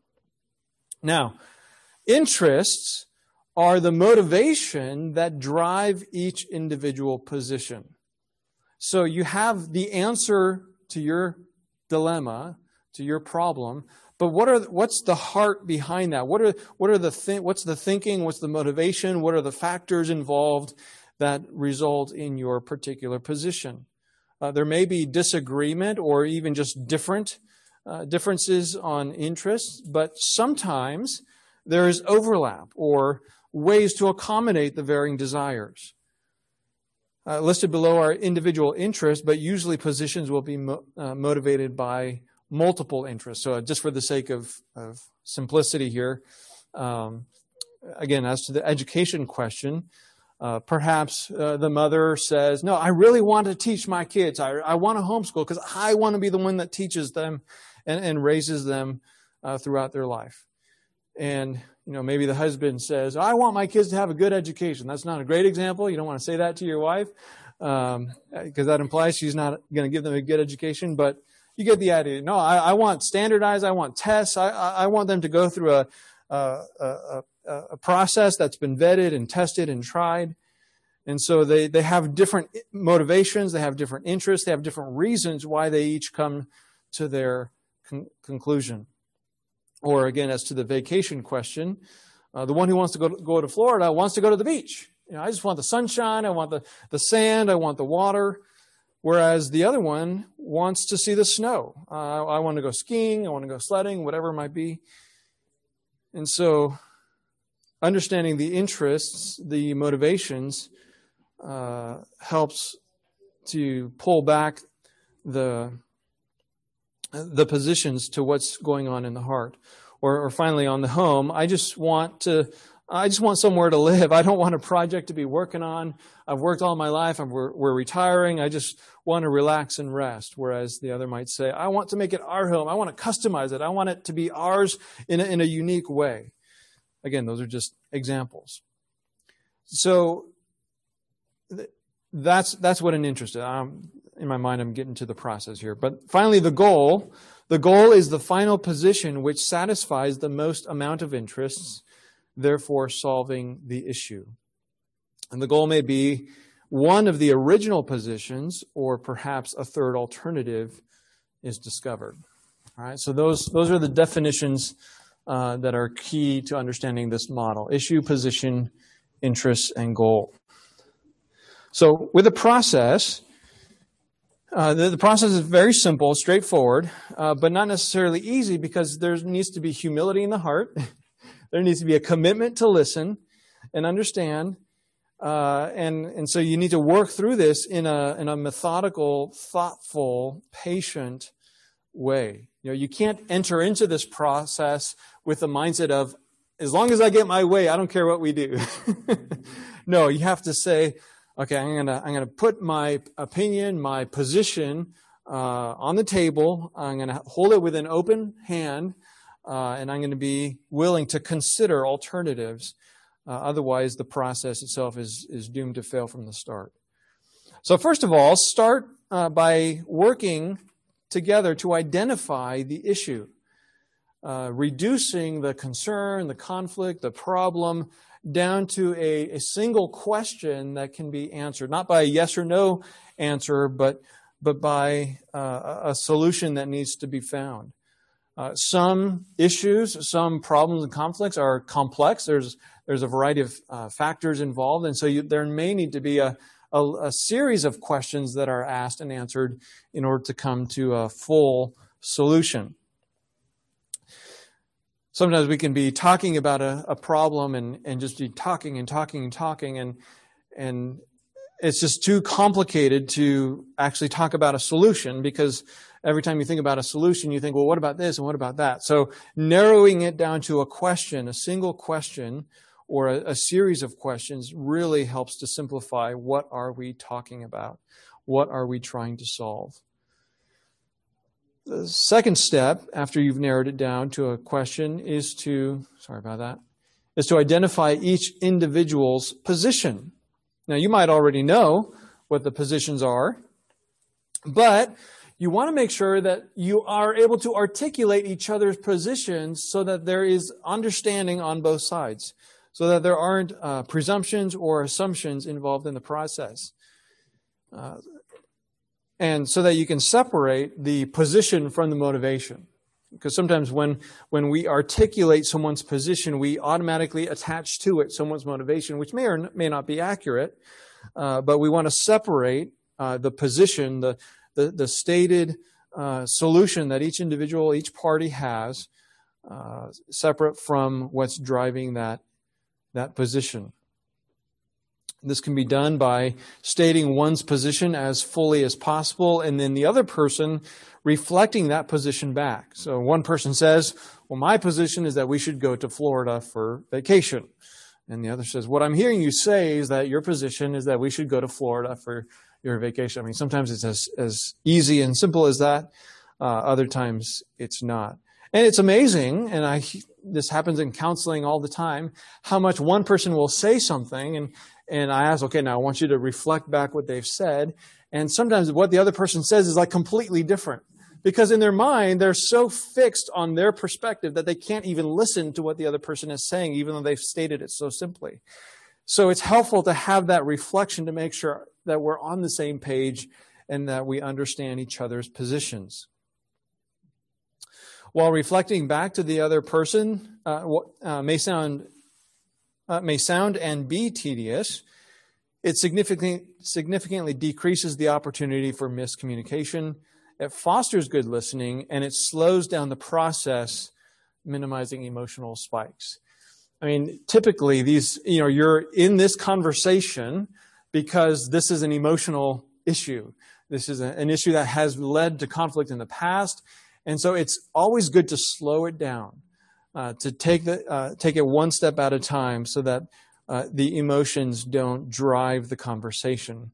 Now, interests are the motivation that drive each individual position. So you have the answer to your dilemma, to your problem, but what are what's the heart behind that? What are what are the th- what's the thinking? What's the motivation? What are the factors involved that result in your particular position? Uh, there may be disagreement or even just different uh, differences on interests, but sometimes there is overlap or ways to accommodate the varying desires. Uh, listed below are individual interests, but usually positions will be mo- uh, motivated by multiple interests. So just for the sake of, of simplicity here, um, again, as to the education question, uh, perhaps uh, the mother says, no, I really want to teach my kids. I, I want to homeschool because I want to be the one that teaches them and, and raises them uh, throughout their life. And you know, maybe the husband says, I want my kids to have a good education. That's not a great example. You don't want to say that to your wife um, because that implies she's not going to give them a good education. But you get the idea. No, I, I want standardized. I want tests. I, I want them to go through a, a, a, a process that's been vetted and tested and tried. And so they, they have different motivations. They have different interests. They have different reasons why they each come to their con- conclusion. Or again, as to the vacation question, uh, the one who wants to go to, go to Florida wants to go to the beach. You know, I just want the sunshine. I want the, the sand. I want the water. Whereas the other one wants to see the snow. Uh, I want to go skiing. I want to go sledding, whatever it might be. And so understanding the interests, the motivations, uh, helps to pull back the the positions to what's going on in the heart. Or, or finally, on the home, I just want to, I just want somewhere to live. I don't want a project to be working on. I've worked all my life. I'm, we're, we're retiring. I just want to relax and rest. Whereas the other might say, I want to make it our home. I want to customize it. I want it to be ours in a, in a unique way. Again, those are just examples. So that's that's what an interest is. Um, in my mind, I'm getting to the process here. But finally, the goal. The goal is the final position which satisfies the most amount of interests, therefore solving the issue. And the goal may be one of the original positions, or perhaps a third alternative is discovered. All right, so those, those are the definitions uh, that are key to understanding this model: issue, position, interest, and goal. So with the process, Uh, the, the process is very simple, straightforward, uh, but not necessarily easy, because there needs to be humility in the heart. There needs to be a commitment to listen and understand. Uh, and, and so you need to work through this in a, in a methodical, thoughtful, patient way. You know, you can't enter into this process with the mindset of, as long as I get my way, I don't care what we do. No, you have to say, okay, I'm gonna I'm gonna put my opinion, my position uh, on the table. I'm gonna hold it with an open hand, uh, and I'm gonna be willing to consider alternatives. Uh, otherwise, the process itself is is doomed to fail from the start. So, first of all, start uh, by working together to identify the issue, uh, reducing the concern, the conflict, the problem, down to a, a single question that can be answered, not by a yes or no answer, but but by uh, a solution that needs to be found. Uh, some issues, some problems and conflicts are complex. There's there's a variety of uh, factors involved, and so you, there may need to be a, a a series of questions that are asked and answered in order to come to a full solution. Sometimes we can be talking about a, a problem and, and just be talking and talking and talking, and and it's just too complicated to actually talk about a solution, because every time you think about a solution, you think, well, what about this and what about that? So narrowing it down to a question, a single question, or a, a series of questions really helps to simplify what are we talking about? What are we trying to solve? The second step, after you've narrowed it down to a question, is to, sorry about that, is to identify each individual's position. Now, you might already know what the positions are, but you want to make sure that you are able to articulate each other's positions so that there is understanding on both sides, so that there aren't uh, presumptions or assumptions involved in the process. Uh, And so that you can separate the position from the motivation. Because sometimes when, when we articulate someone's position, we automatically attach to it someone's motivation, which may or may not be accurate. Uh, but we want to separate uh, the position, the, the, the stated uh, solution that each individual, each party has, uh, separate from what's driving that, that position. This can be done by stating one's position as fully as possible, and then the other person reflecting that position back. So one person says, well, my position is that we should go to Florida for vacation. And the other says, what I'm hearing you say is that your position is that we should go to Florida for your vacation. I mean, sometimes it's as, as easy and simple as that. Uh, other times it's not. And it's amazing, and I this happens in counseling all the time, how much one person will say something, and And I ask, okay, now I want you to reflect back what they've said. And sometimes what the other person says is like completely different. Because in their mind, they're so fixed on their perspective that they can't even listen to what the other person is saying, even though they've stated it so simply. So it's helpful to have that reflection to make sure that we're on the same page and that we understand each other's positions. While reflecting back to the other person uh, uh, may sound Uh, may sound and be tedious, it significantly, significantly decreases the opportunity for miscommunication. It fosters good listening, and it slows down the process, minimizing emotional spikes. I mean, typically these, you know, you're in this conversation because this is an emotional issue. This is a, an issue that has led to conflict in the past. And so it's always good to slow it down, uh, to take the uh, take it one step at a time so that uh, the emotions don't drive the conversation.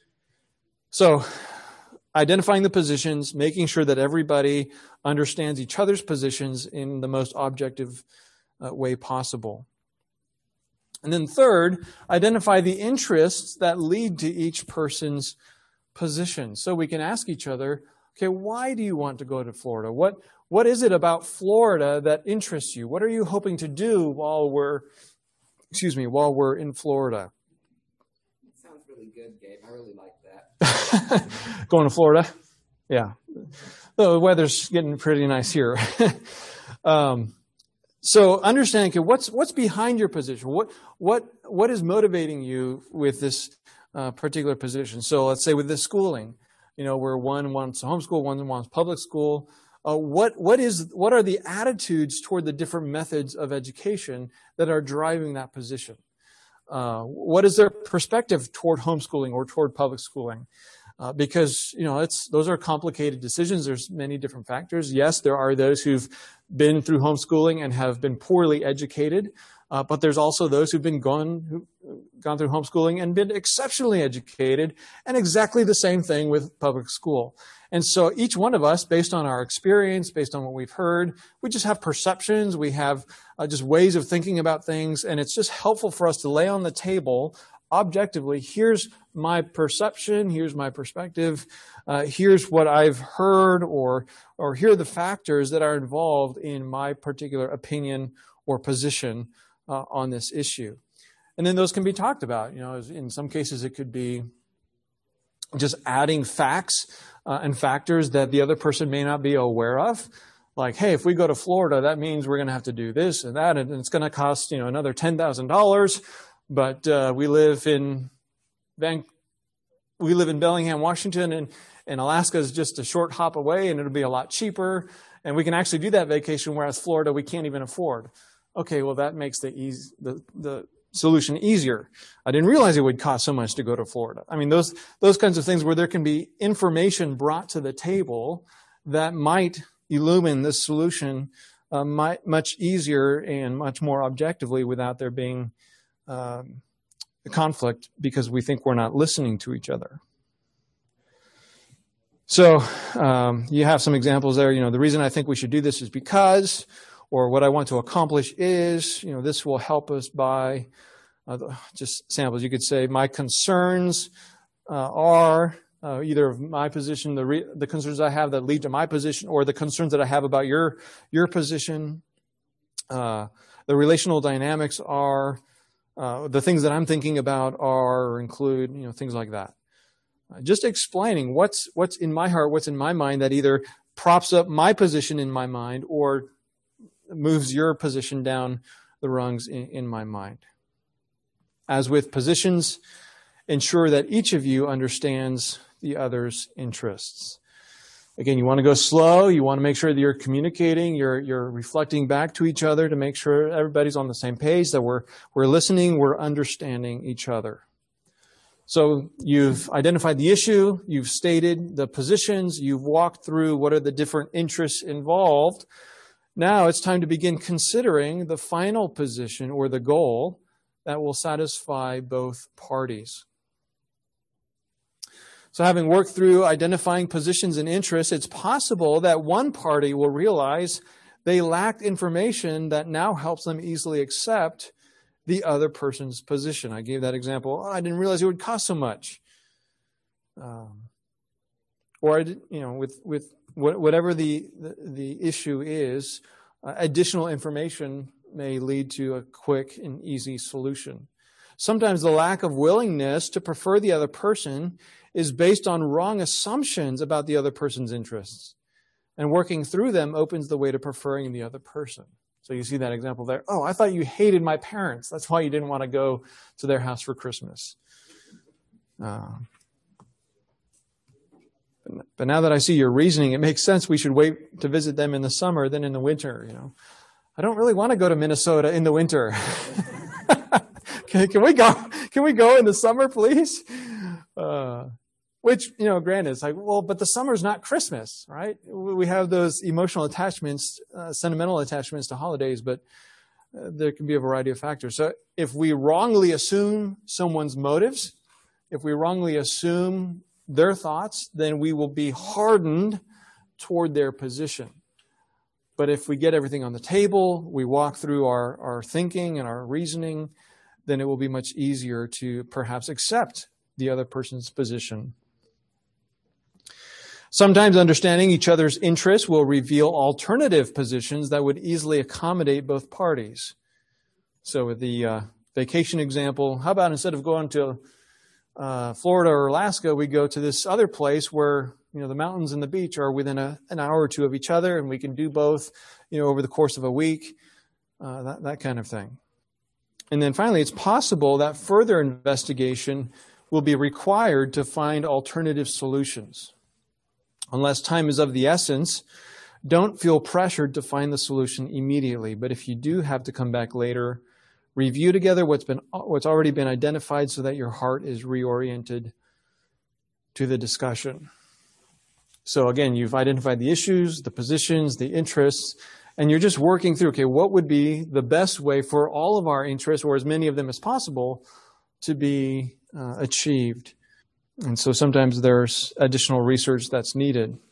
So identifying the positions, making sure that everybody understands each other's positions in the most objective uh, way possible. And then third, identify the interests that lead to each person's position. So we can ask each other, okay, why do you want to go to Florida? What What is it about Florida that interests you? What are you hoping to do while we're, excuse me, while we're in Florida? It sounds really good, Gabe. I really like that. Going to Florida? Yeah. The weather's getting pretty nice here. um, so understanding, okay, what's what's behind your position? What what what is motivating you with this uh, particular position? So let's say with this schooling, you know, where one wants homeschool, one wants public school. Uh, what what is what are the attitudes toward the different methods of education that are driving that position? Uh, what is their perspective toward homeschooling or toward public schooling? Uh, because, you know, it's those are complicated decisions. There's many different factors. Yes, there are those who've been through homeschooling and have been poorly educated, uh, but there's also those who've been gone, who've gone through homeschooling and been exceptionally educated, and exactly the same thing with public school. And so each one of us, based on our experience, based on what we've heard, we just have perceptions, we have uh, just ways of thinking about things, and it's just helpful for us to lay on the table objectively, here's my perception, here's my perspective, uh, here's what I've heard, or or here are the factors that are involved in my particular opinion or position uh, on this issue. And then those can be talked about. You know, in some cases it could be just adding facts uh, and factors that the other person may not be aware of. Like, hey, if we go to Florida, that means we're going to have to do this and that, and it's going to cost, you know, another ten thousand dollars. But uh, we live in Van- we live in Bellingham, Washington, and, and Alaska is just a short hop away, and it'll be a lot cheaper. And we can actually do that vacation, whereas Florida we can't even afford. Okay, well that makes the easy, the the solution easier. I didn't realize it would cost so much to go to Florida. I mean, those those kinds of things where there can be information brought to the table that might illumine this solution uh, might, much easier and much more objectively without there being um, a conflict because we think we're not listening to each other. So um, you have some examples there. You know, the reason I think we should do this is because, or what I want to accomplish is, you know, this will help us by, uh, just samples. You could say my concerns uh, are uh, either my position, the re- the concerns I have that lead to my position, or the concerns that I have about your your position. Uh, the relational dynamics are uh, the things that I'm thinking about are or include, you know, things like that. Uh, just explaining what's what's in my heart, what's in my mind that either props up my position in my mind or moves your position down the rungs in, in my mind. As with positions, ensure that each of you understands the other's interests. Again, you want to go slow. You want to make sure that you're communicating, you're you're reflecting back to each other to make sure everybody's on the same page, that we're we're listening, we're understanding each other. So you've identified the issue, you've stated the positions, you've walked through what are the different interests involved. Now it's time to begin considering the final position or the goal that will satisfy both parties. So having worked through identifying positions and interests, it's possible that one party will realize they lacked information that now helps them easily accept the other person's position. I gave that example. Oh, I didn't realize it would cost so much. Um, or, I did, you know, with, with whatever the, the, the issue is, uh, additional information may lead to a quick and easy solution. Sometimes the lack of willingness to prefer the other person is based on wrong assumptions about the other person's interests. And working through them opens the way to preferring the other person. So you see that example there. Oh, I thought you hated my parents. That's why you didn't want to go to their house for Christmas. Uh, but now that I see your reasoning, it makes sense we should wait to visit them in the summer than in the winter. You know, I don't really want to go to Minnesota in the winter. can, can we go? Can we go in the summer, please? Uh, Which, you know, granted, it's like, well, but the summer's not Christmas, right? We have those emotional attachments, uh, sentimental attachments to holidays, but uh, there can be a variety of factors. So if we wrongly assume someone's motives, if we wrongly assume their thoughts, then we will be hardened toward their position. But if we get everything on the table, we walk through our, our thinking and our reasoning, then it will be much easier to perhaps accept the other person's position. Sometimes understanding each other's interests will reveal alternative positions that would easily accommodate both parties. So with the uh, vacation example, how about instead of going to uh, Florida or Alaska, we go to this other place where, you know, the mountains and the beach are within a, an hour or two of each other, and we can do both, you know, over the course of a week, uh, that, that kind of thing. And then finally, it's possible that further investigation will be required to find alternative solutions. Unless time is of the essence, don't feel pressured to find the solution immediately. But if you do have to come back later, review together what's been what's already been identified so that your heart is reoriented to the discussion. So again, you've identified the issues, the positions, the interests, and you're just working through, okay, what would be the best way for all of our interests, or as many of them as possible, to be uh, achieved. And so sometimes there's additional research that's needed. And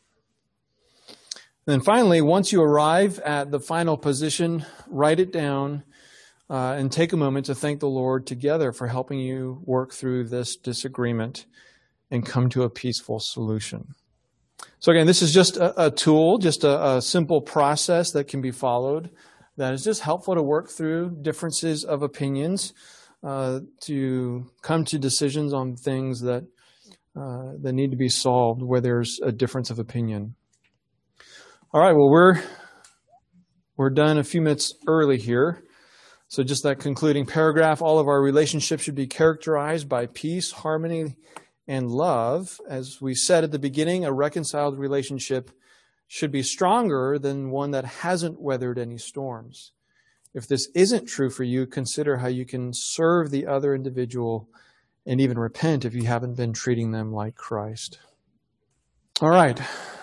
then finally, once you arrive at the final position, write it down uh, and take a moment to thank the Lord together for helping you work through this disagreement and come to a peaceful solution. So again, this is just a, a tool, just a, a simple process that can be followed that is just helpful to work through differences of opinions, uh, to come to decisions on things that Uh, that need to be solved where there's a difference of opinion. All right, well, we're we're done a few minutes early here. So just that concluding paragraph, all of our relationships should be characterized by peace, harmony, and love. As we said at the beginning, a reconciled relationship should be stronger than one that hasn't weathered any storms. If this isn't true for you, consider how you can serve the other individual and even repent if you haven't been treating them like Christ. All right.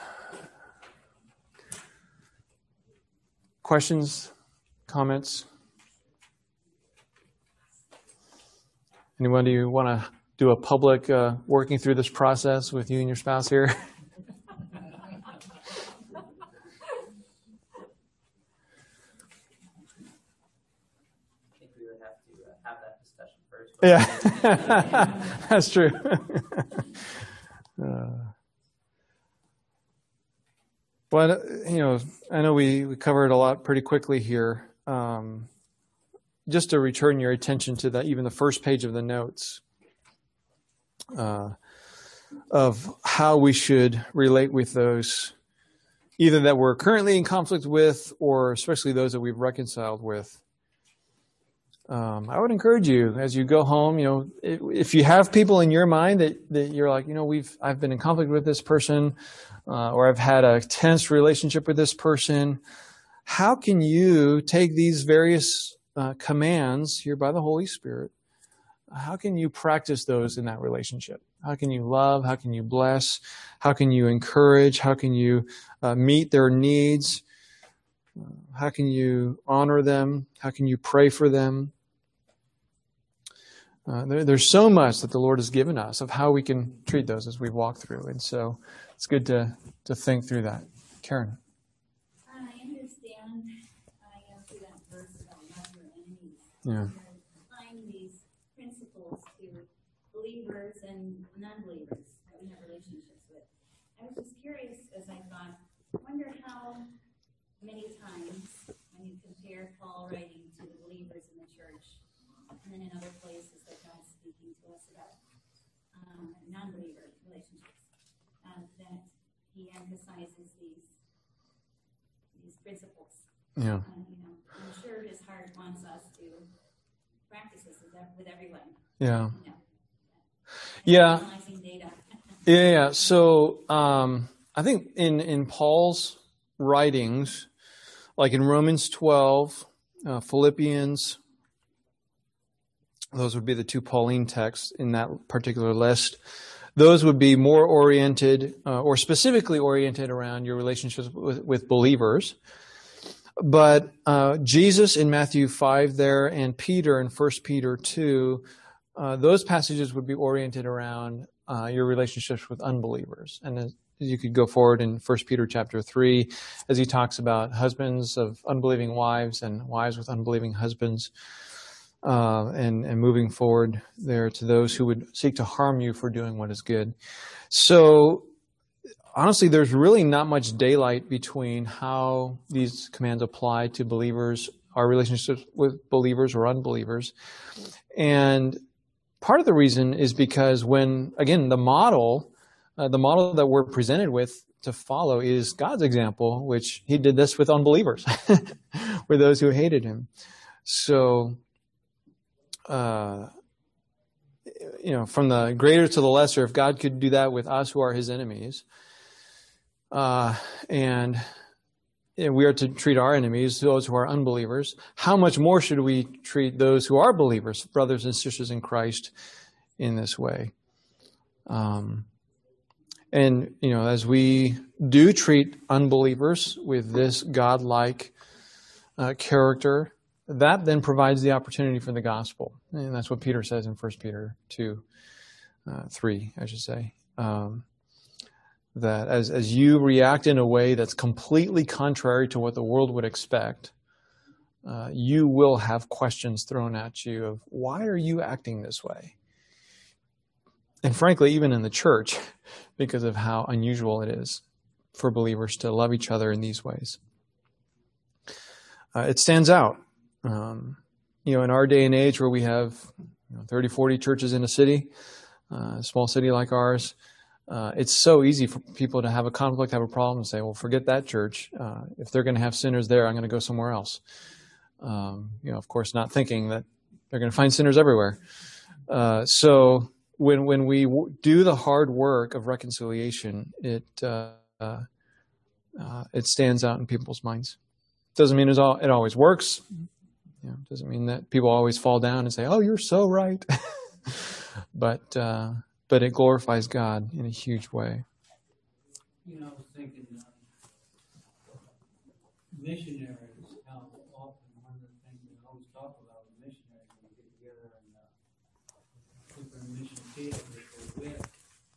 Questions? Comments? Anybody want to do a public uh, working through this process with you and your spouse here? Yeah, that's true. uh, well, you know, I know we, we covered a lot pretty quickly here. Um, just to return your attention to that, even the first page of the notes uh, of how we should relate with those, either that we're currently in conflict with, or especially those that we've reconciled with. Um, I would encourage you as you go home, you know, if, if you have people in your mind that, that you're like, you know, we've, I've been in conflict with this person, uh, or I've had a tense relationship with this person. How can you take these various uh, commands here by the Holy Spirit? How can you practice those in that relationship? How can you love? How can you bless? How can you encourage? How can you uh, meet their needs? How can you honor them? How can you pray for them? Uh, there, there's so much that the Lord has given us of how we can treat those as we walk through. And so it's good to, to think through that. Karen. I understand. I answer that verse about love your enemies. Yeah. Applying these principles to believers and non-believers that we have relationships with. I was just curious as I thought, I wonder how many times when you compare Paul writing to the believers in the church, and then in other places that God's speaking to us about um, non-believer relationships, um, that he emphasizes these these principles. Yeah. Um, you know, I'm sure his heart wants us to practice this with, with everyone. Yeah. You know, yeah. analyzing data. Yeah. Yeah. So um, I think in in Paul's writings, like in Romans twelve, uh, Philippians, those would be the two Pauline texts in that particular list. those would be more oriented uh, or specifically oriented around your relationships with, with believers. But uh, Jesus in Matthew five there and Peter in First Peter two, uh, those passages would be oriented around uh, your relationships with unbelievers. And as you could go forward in First Peter chapter three as he talks about husbands of unbelieving wives and wives with unbelieving husbands, uh, and, and moving forward there to those who would seek to harm you for doing what is good. So honestly, there's really not much daylight between how these commands apply to believers, our relationships with believers or unbelievers. And part of the reason is because when, again, the model, uh, the model that we're presented with to follow is God's example, which he did this with unbelievers, with those who hated him. So, uh, you know, from the greater to the lesser, if God could do that with us who are his enemies, Uh, and you know, we are to treat our enemies, those who are unbelievers, how much more should we treat those who are believers, brothers and sisters in Christ, in this way? Um, and, you know, as we do treat unbelievers with this God-like uh, character, that then provides the opportunity for the gospel. And that's what Peter says in First Peter two, uh, three, I should say. Um, that as, as you react in a way that's completely contrary to what the world would expect, uh, you will have questions thrown at you of, why are you acting this way? And frankly, even in the church, because of how unusual it is for believers to love each other in these ways. Uh, it stands out. Um, you know, in our day and age where we have you know, thirty, forty churches in a city, uh, a small city like ours, Uh, it's so easy for people to have a conflict, have a problem, and say, well, forget that church. Uh, if they're going to have sinners there, I'm going to go somewhere else. Um, you know, of course, not thinking that they're going to find sinners everywhere. Uh, so when when we w- do the hard work of reconciliation, it uh, uh, uh, it stands out in people's minds. Doesn't mean it's all, it always works. You know, doesn't mean that people always fall down and say, oh, you're so right. but uh, But it glorifies God in a huge way. You know, I was thinking uh, missionaries, how often one of the things we always talk about with missionaries when we get together and uh, different mission fields that they're with.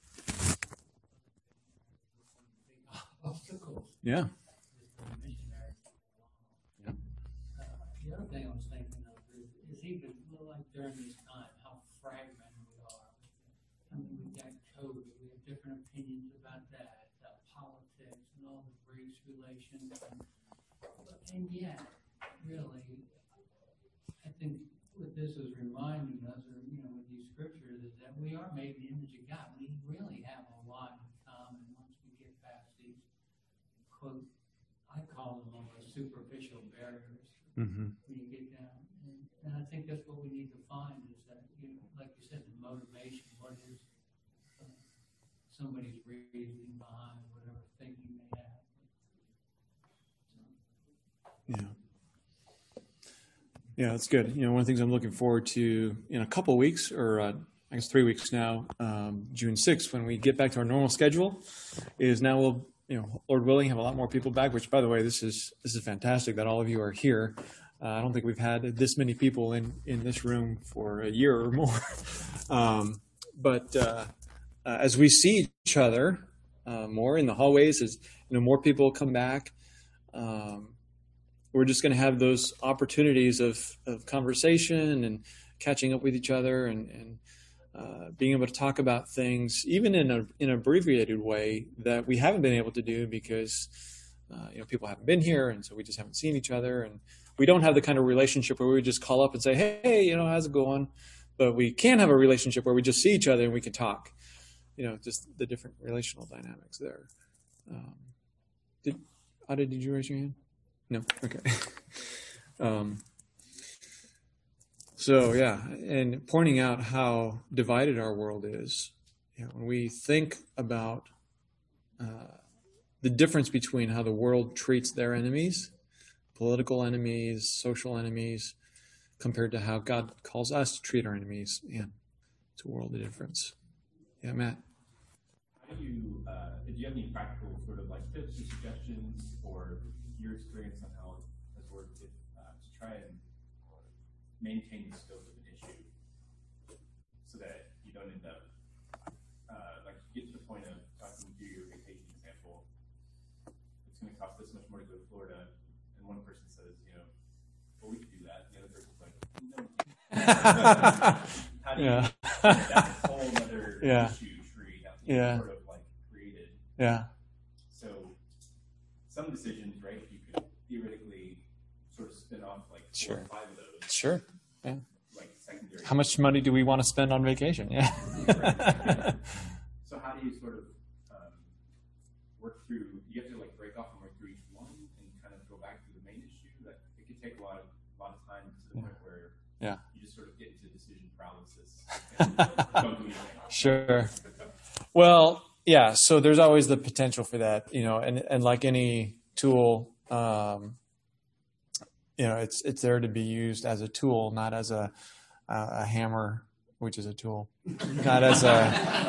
Obstacles. Yeah. Missionary. Yeah. Uh, the other thing I was thinking of is, is even like during this time, how fragmented we are. I mean, we've got code, we have different opinions about that, uh, politics and all the race relations. And, and yet, really, I think what this is reminding us, or, you know, with these scriptures, is that we are made in the image of God. We really have a lot in common once we get past these, quote, I call them almost superficial barriers. Mm-hmm. When you get down. And, and I think that's what we need to find is that, you know, like you said, the motivation, what is uh, somebody's reasoning behind whatever thinking they have. So. Yeah. Yeah, that's good. You know, one of the things I'm looking forward to in a couple of weeks, or uh, I guess three weeks now, um, June sixth, when we get back to our normal schedule, is now we'll, you know, Lord willing, have a lot more people back, which, by the way, this is this is fantastic that all of you are here. Uh, I don't think we've had this many people in, in this room for a year or more. um, but uh, uh, as we see each other uh, more in the hallways, as you know, more people come back, um, we're just going to have those opportunities of, of conversation and catching up with each other and, and uh, being able to talk about things, even in a in an abbreviated way that we haven't been able to do because uh, you know people haven't been here, and so we just haven't seen each other, and we don't have the kind of relationship where we just call up and say, hey, you know, how's it going? But we can have a relationship where we just see each other and we can talk. You know, just the different relational dynamics there. Um, did Ada, did you raise your hand? No? Okay. um, so, yeah, and pointing out how divided our world is. You know, when we think about uh, the difference between how the world treats their enemies, political enemies, social enemies, compared to how God calls us to treat our enemies. Yeah, it's a world of difference. Yeah, Matt. how do you, uh, do you have any practical sort of like tips or suggestions or your experience on how it has worked if, uh, to try and maintain the scope of an issue so that you don't end up, uh, like you get to the point of talking through your vacation example, it's going to cost this much more to go to Florida, and one person says, you know, well, we could do that. The other person's like, no. How do you, Yeah. that's a whole other Yeah. issue tree that you Yeah. sort of like created. Yeah. So some decisions, right, you could theoretically sort of spin off like four Sure. or five of those, Sure. Yeah. like secondary. How much money do we want to spend on vacation? Yeah. So how do you sort of um, work through, you have to like break off and work through each one and kind of go back to the main issue? That it could take a lot of, a lot of time to the point where Yeah. you just sort of get into decision paralysis. And don't do anything. Sure. Well, yeah. So there's always the potential for that, you know, and, and like any tool, um, you know, it's it's there to be used as a tool, not as a uh, a hammer, which is a tool, not as a.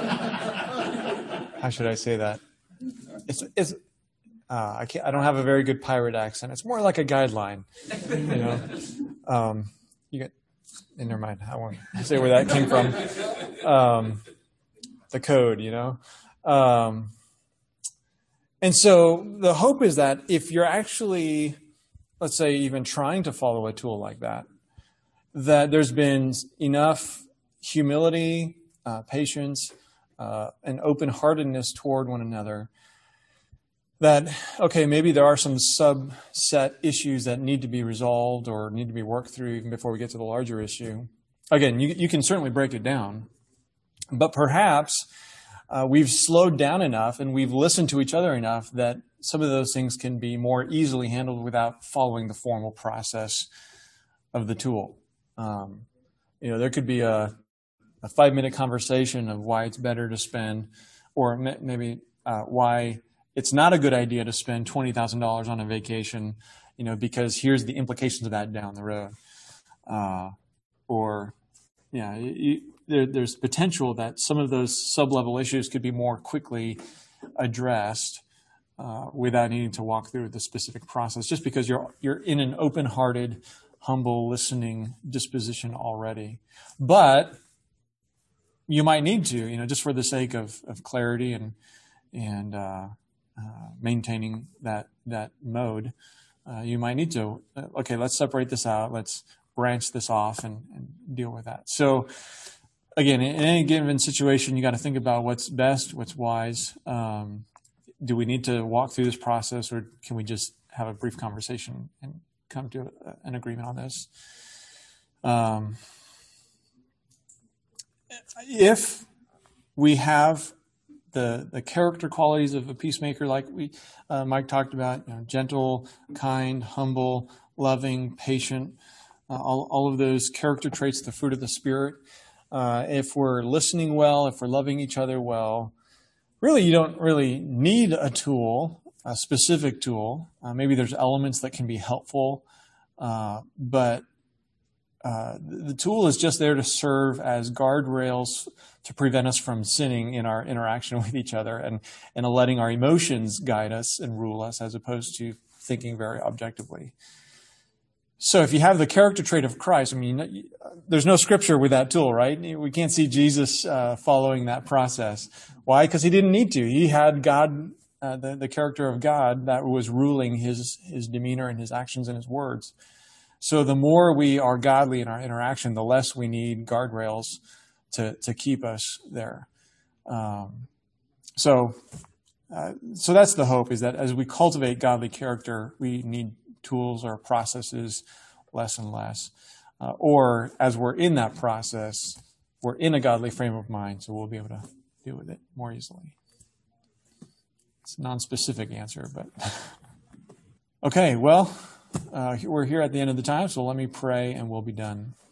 How should I say that? It's it's. Uh, I can't. I don't have a very good pirate accent. It's more like a guideline, you know. Um, you get. Never mind. I won't say where that came from. Um, the code, you know. Um, and so the hope is that if you're actually, let's say, even trying to follow a tool like that, that there's been enough humility, uh, patience, uh, and open-heartedness toward one another that, okay, maybe there are some subset issues that need to be resolved or need to be worked through even before we get to the larger issue. Again, you, you can certainly break it down, but perhaps uh, we've slowed down enough and we've listened to each other enough that some of those things can be more easily handled without following the formal process of the tool. Um, you know, there could be a, a five-minute conversation of why it's better to spend, or maybe uh, why it's not a good idea to spend twenty thousand dollars on a vacation, you know, because here's the implications of that down the road. Uh, or, yeah, you, there, there's potential that some of those sub-level issues could be more quickly addressed uh, without needing to walk through the specific process, just because you're you're in an open-hearted, humble, listening disposition already. But you might need to, you know, just for the sake of, of clarity and and uh, uh, maintaining that that mode, uh, you might need to, uh, okay, let's separate this out. Let's branch this off and, and deal with that. So again, in any given situation, you got to think about what's best, what's wise. Um, do we need to walk through this process, or can we just have a brief conversation and come to a, an agreement on this? Um, if we have the the character qualities of a peacemaker, like we uh, Mike talked about, you know, gentle, kind, humble, loving, patient, uh, all all of those character traits, the fruit of the Spirit. Uh, if we're listening well, if we're loving each other well, really you don't really need a tool, a specific tool. Uh, maybe there's elements that can be helpful, uh, but uh, the tool is just there to serve as guardrails to prevent us from sinning in our interaction with each other and, and letting our emotions guide us and rule us as opposed to thinking very objectively. So if you have the character trait of Christ, I mean, there's no scripture with that tool, right? We can't see Jesus uh, following that process. Why? Because he didn't need to. He had God, uh, the, the character of God that was ruling his, his demeanor and his actions and his words. So the more we are godly in our interaction, the less we need guardrails to, to keep us there. Um, so, uh, so that's the hope, is that as we cultivate godly character, we need tools or processes less and less. Uh, or as we're in that process, we're in a godly frame of mind, so we'll be able to deal with it more easily. It's a non-specific answer, but okay, well, uh, we're here at the end of the time, so let me pray and we'll be done.